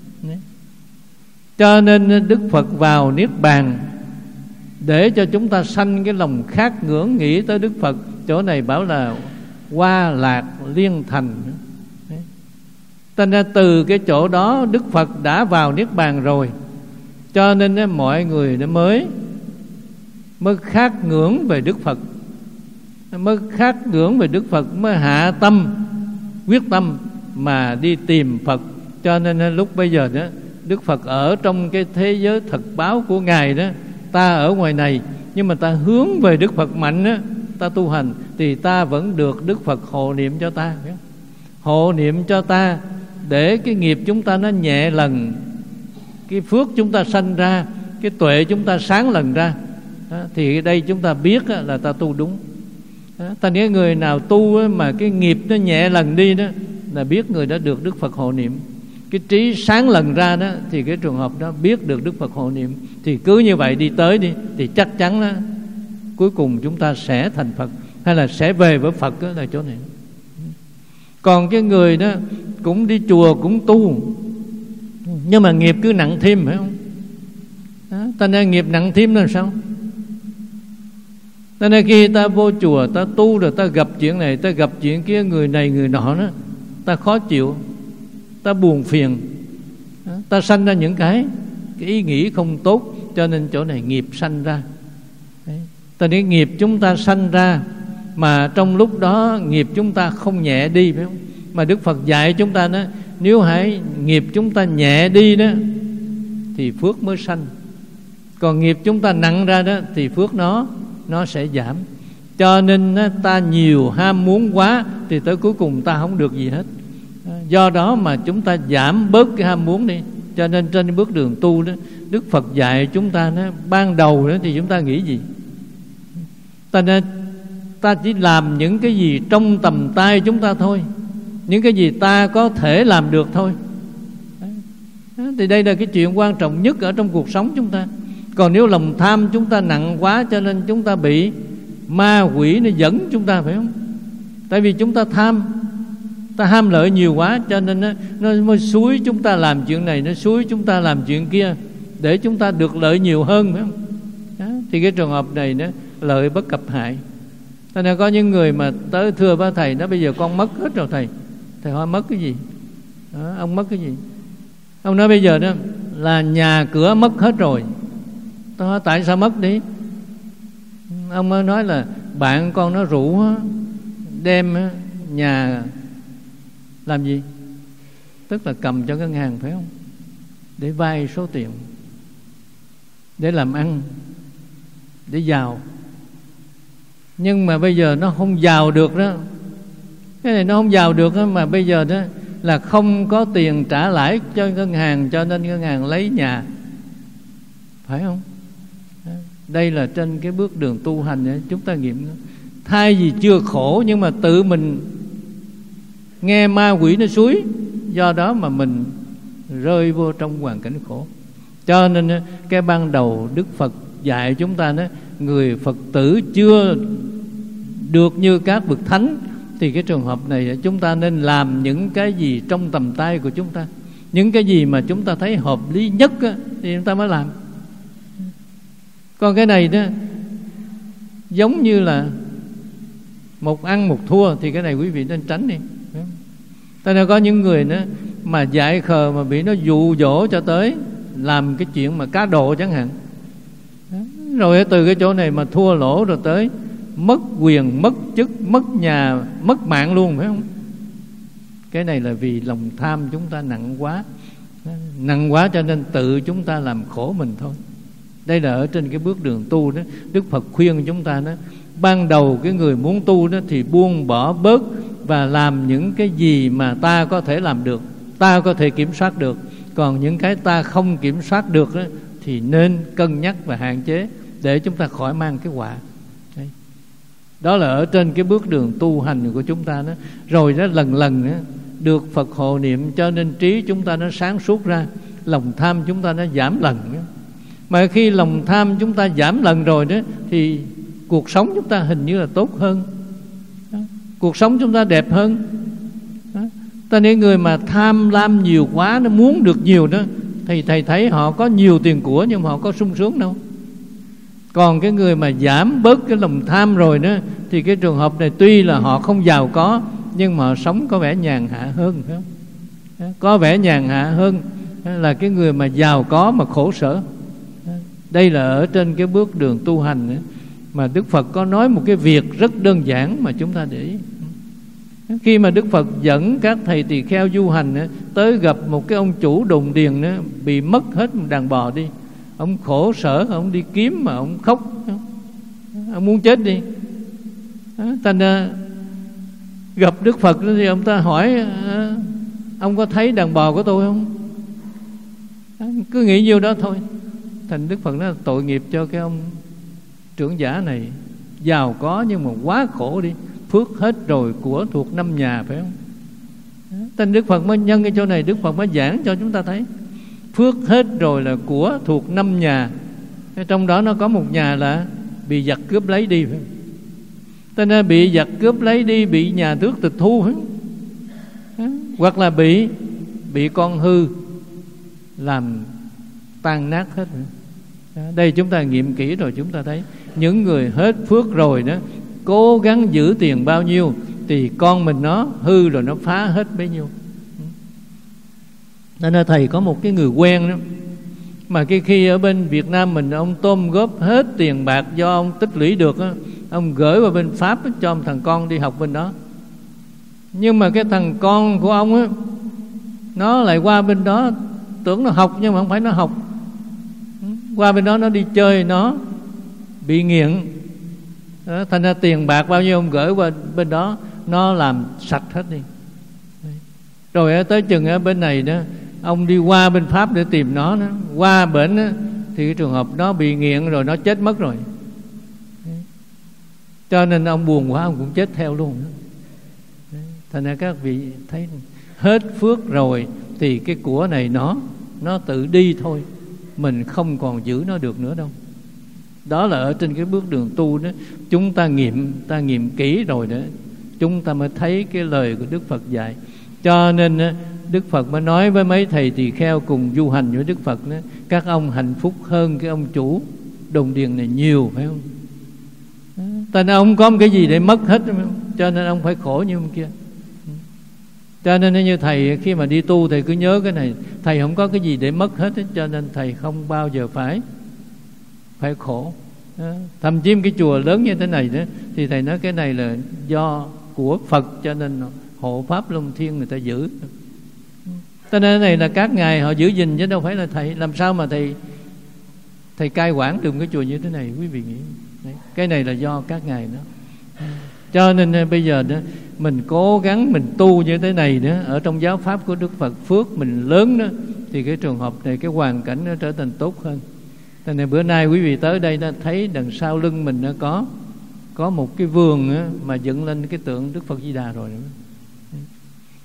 Cho nên Đức Phật vào Niết Bàn để cho chúng ta sanh cái lòng khát ngưỡng nghĩ tới Đức Phật. Chỗ này bảo là hoa lạc liên thành. Thành ra từ cái chỗ đó Đức Phật đã vào Niết Bàn rồi, cho nên mọi người nó mới Mới khát ngưỡng về Đức Phật, Mới khát ngưỡng về Đức Phật, mới hạ tâm, quyết tâm mà đi tìm Phật. Cho nên lúc bây giờ đó Đức Phật ở trong cái thế giới thật báo của Ngài đó, ta ở ngoài này nhưng mà ta hướng về Đức Phật mạnh đó, ta tu hành thì ta vẫn được Đức Phật hộ niệm cho ta. Hộ niệm cho ta để cái nghiệp chúng ta nó nhẹ lần, cái phước chúng ta sanh ra, cái tuệ chúng ta sáng lần ra đó, thì đây chúng ta biết là ta tu đúng. Ta nghĩa người nào tu mà cái nghiệp nó nhẹ lần đi đó là biết người đã được Đức Phật hộ niệm. Cái trí sáng lần ra đó thì cái trường hợp đó biết được Đức Phật hộ niệm. Thì cứ như vậy đi tới đi, thì chắc chắn đó, cuối cùng chúng ta sẽ thành Phật, hay là sẽ về với Phật đó, là chỗ này. Còn cái người đó cũng đi chùa cũng tu, nhưng mà nghiệp cứ nặng thêm, phải không? Đó, ta nên nghiệp nặng thêm là sao? Ta nên khi ta vô chùa, ta tu rồi ta gặp chuyện này, ta gặp chuyện kia, người này người nọ đó, ta khó chịu, ta buồn phiền, ta sanh ra những cái, cái ý nghĩ không tốt. Cho nên chỗ này nghiệp sanh ra. Đấy. Ta nói nghiệp chúng ta sanh ra, mà trong lúc đó nghiệp chúng ta không nhẹ đi, phải không? Mà Đức Phật dạy chúng ta đó, nếu hãy nghiệp chúng ta nhẹ đi đó thì phước mới sanh. Còn nghiệp chúng ta nặng ra đó thì phước nó Nó sẽ giảm. Cho nên ta nhiều ham muốn quá thì tới cuối cùng ta không được gì hết. Do đó mà chúng ta giảm bớt cái ham muốn đi. Cho nên trên bước đường tu đó, Đức Phật dạy chúng ta đó, ban đầu đó thì chúng ta nghĩ gì? Ta nên ta chỉ làm những cái gì trong tầm tay chúng ta thôi, những cái gì ta có thể làm được thôi. Thì đây là cái chuyện quan trọng nhất ở trong cuộc sống chúng ta. Còn nếu lòng tham chúng ta nặng quá, cho nên chúng ta bị ma quỷ nó dẫn chúng ta, phải không? Tại vì chúng ta tham, ta ham lợi nhiều quá, cho nên nó, nó mới xúi chúng ta làm chuyện này, nó xúi chúng ta làm chuyện kia để chúng ta được lợi nhiều hơn, phải không? Đó, thì cái trường hợp này nó lợi bất cập hại. Cho nên có những người mà tới thưa với thầy, nó bây giờ con mất hết rồi thầy. Thầy hỏi mất cái gì? Đó, ông mất cái gì? Ông nói bây giờ đó là nhà cửa mất hết rồi. Tôi hỏi tại sao mất đi? Ông mới nói là bạn con nó rủ đem nhà làm gì? Tức là cầm cho ngân hàng, phải không? Để vay số tiền, để làm ăn, để giàu. Nhưng mà bây giờ nó không giàu được đó. Cái này nó không giàu được đó, mà bây giờ đó là không có tiền trả lãi cho ngân hàng, cho nên ngân hàng lấy nhà, phải không? Đây là trên cái bước đường tu hành chúng ta nghiệm. Thay vì chưa khổ nhưng mà tự mình nghe ma quỷ nó xúi, do đó mà mình rơi vô trong hoàn cảnh khổ. Cho nên cái ban đầu Đức Phật dạy chúng ta đó, người Phật tử chưa được như các bậc thánh, thì cái trường hợp này chúng ta nên làm những cái gì trong tầm tay của chúng ta, những cái gì mà chúng ta thấy hợp lý nhất á, thì chúng ta mới làm. Còn cái này đó giống như là một ăn một thua, thì cái này quý vị nên tránh đi. Tại nên có những người đó mà dại khờ mà bị nó dụ dỗ cho tới làm cái chuyện mà cá độ chẳng hạn, rồi từ cái chỗ này mà thua lỗ rồi tới mất quyền, mất chức, mất nhà, mất mạng luôn, phải không? Cái này là vì lòng tham chúng ta nặng quá, nặng quá cho nên tự chúng ta làm khổ mình thôi. Đây là ở trên cái bước đường tu đó, Đức Phật khuyên chúng ta đó, ban đầu cái người muốn tu đó thì buông bỏ bớt và làm những cái gì mà ta có thể làm được, ta có thể kiểm soát được. Còn những cái ta không kiểm soát được đó, thì nên cân nhắc và hạn chế để chúng ta khỏi mang cái họa. Đấy. Đó là ở trên cái bước đường tu hành của chúng ta đó. Rồi đó lần lần đó, được Phật hộ niệm cho nên trí chúng ta nó sáng suốt ra, lòng tham chúng ta nó giảm lần đó. Mà khi lòng tham chúng ta giảm lần rồi đó, thì cuộc sống chúng ta hình như là tốt hơn đó. Cuộc sống chúng ta đẹp hơn đó. Ta nên người mà tham lam nhiều quá, nó muốn được nhiều đó, thì thầy thấy họ có nhiều tiền của nhưng mà họ có sung sướng đâu. Còn cái người mà giảm bớt cái lòng tham rồi đó, thì cái trường hợp này tuy là họ không giàu có, nhưng mà họ sống có vẻ nhàn hạ hơn, phải không? Có vẻ nhàn hạ hơn là cái người mà giàu có mà khổ sở. Đây là ở trên cái bước đường tu hành nữa, mà Đức Phật có nói một cái việc rất đơn giản mà chúng ta để ý. Khi mà Đức Phật dẫn các thầy tỳ kheo du hành nữa, tới gặp một cái ông chủ đồn điền nữa, bị mất hết một đàn bò đi. Ông khổ sở, ông đi kiếm mà ông khóc, ông muốn chết đi. Thành ra gặp Đức Phật thì ông ta hỏi: ông có thấy đàn bò của tôi không? Cứ nghĩ nhiêu đó thôi. Thành Đức Phật nói tội nghiệp cho cái ông trưởng giả này, giàu có nhưng mà quá khổ đi, phước hết rồi, của thuộc năm nhà, phải không? Thành Đức Phật mới nhân cái chỗ này, Đức Phật mới giảng cho chúng ta thấy phước hết rồi là của thuộc năm nhà. Trong đó nó có một nhà là bị giặc cướp lấy đi, phải không? Cho nên bị giặc cướp lấy đi, bị nhà tước tịch thu, phải không? Hoặc là bị bị con hư làm tan nát hết. Đây chúng ta nghiệm kỹ rồi chúng ta thấy những người hết phước rồi đó, cố gắng giữ tiền bao nhiêu thì con mình nó hư rồi nó phá hết bấy nhiêu. Nên là thầy có một cái người quen đó, mà cái khi ở bên Việt Nam mình, ông tôm góp hết tiền bạc do ông tích lũy được đó, ông gửi vào bên Pháp cho ông thằng con đi học bên đó. Nhưng mà cái thằng con của ông á, nó lại qua bên đó tưởng nó học nhưng mà không phải nó học. Qua bên đó nó đi chơi, nó bị nghiện đó, thành ra tiền bạc bao nhiêu ông gửi qua bên đó nó làm sạch hết đi. Rồi tới chừng ở bên này đó, ông đi qua bên Pháp để tìm nó đó. Qua bển đó, thì cái trường hợp nó bị nghiện rồi, nó chết mất rồi. Cho nên ông buồn quá, ông cũng chết theo luôn. Thành ra các vị thấy hết phước rồi thì cái của này nó nó tự đi thôi, mình không còn giữ nó được nữa đâu. Đó là ở trên cái bước đường tu đó, chúng ta nghiệm ta nghiệm kỹ rồi đó, chúng ta mới thấy cái lời của Đức Phật dạy. Cho nên Đức Phật mới nói với mấy thầy tỳ kheo cùng du hành với Đức Phật đó, các ông hạnh phúc hơn cái ông chủ đồn điền này nhiều, phải không? Tại nên ông có một cái gì để mất hết, cho nên ông phải khổ như ông kia. Cho nên như thầy khi mà đi tu, thầy cứ nhớ cái này, thầy không có cái gì để mất hết, cho nên thầy không bao giờ phải phải khổ. Thậm chí cái chùa lớn như thế này đó, thì thầy nói cái này là do của Phật, cho nên hộ pháp Long Thiên người ta giữ. Cho nên cái này là các ngài họ giữ gìn chứ đâu phải là thầy. Làm sao mà thầy thầy cai quản được cái chùa như thế này, quý vị nghĩ? Đấy, cái này là do các ngài đó. Cho nên bây giờ đó, mình cố gắng mình tu như thế này đó, ở trong giáo pháp của Đức Phật, phước mình lớn đó, thì cái trường hợp này, cái hoàn cảnh nó trở thành tốt hơn. Cho nên bữa nay quý vị tới đây đã thấy đằng sau lưng mình nó có có một cái vườn á, mà dựng lên cái tượng Đức Phật Di Đà rồi.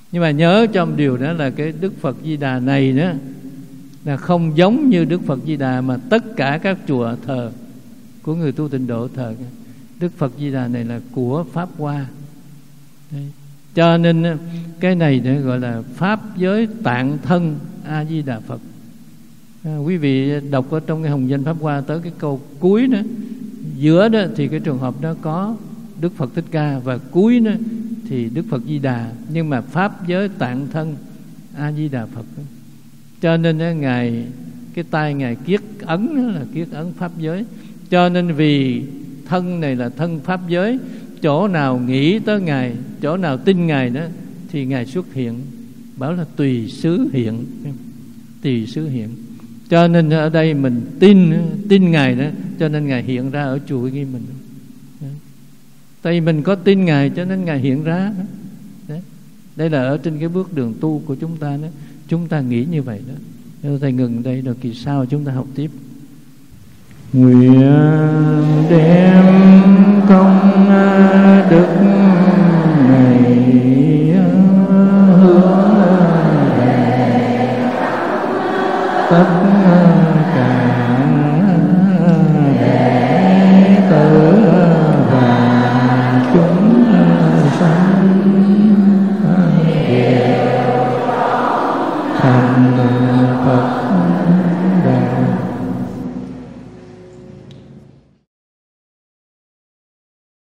Nhưng mà nhớ trong điều đó là cái Đức Phật Di Đà này đó là không giống như Đức Phật Di Đà mà tất cả các chùa thờ của người tu Tịnh Độ thờ. Đức Phật Di Đà này là của Pháp Hoa. Đấy. Cho nên cái này để gọi là Pháp giới tạng thân A Di Đà Phật. À, quý vị đọc ở trong cái Hồng Danh Pháp Hoa tới cái câu cuối đó, giữa đó thì cái trường hợp đó có Đức Phật Thích Ca, và cuối đó thì Đức Phật Di Đà, nhưng mà Pháp giới tạng thân A Di Đà Phật. Cho nên đó, ngài cái tay ngài kiết ấn đó là kiết ấn Pháp giới. Cho nên vì thân này là thân Pháp giới, chỗ nào nghĩ tới ngài, chỗ nào tin ngài đó thì ngài xuất hiện, bảo là tùy xứ hiện, tùy xứ hiện. Cho nên ở đây mình tin tin ngài đó, cho nên ngài hiện ra ở chùa Ghi mình. Tại vì mình có tin ngài cho nên ngài hiện ra. Đấy. Đây là ở trên cái bước đường tu của chúng ta đó. Chúng ta nghĩ như vậy đó. Nếu thầy ngừng đây rồi kỳ sau chúng ta học tiếp. Nguyện đem công đức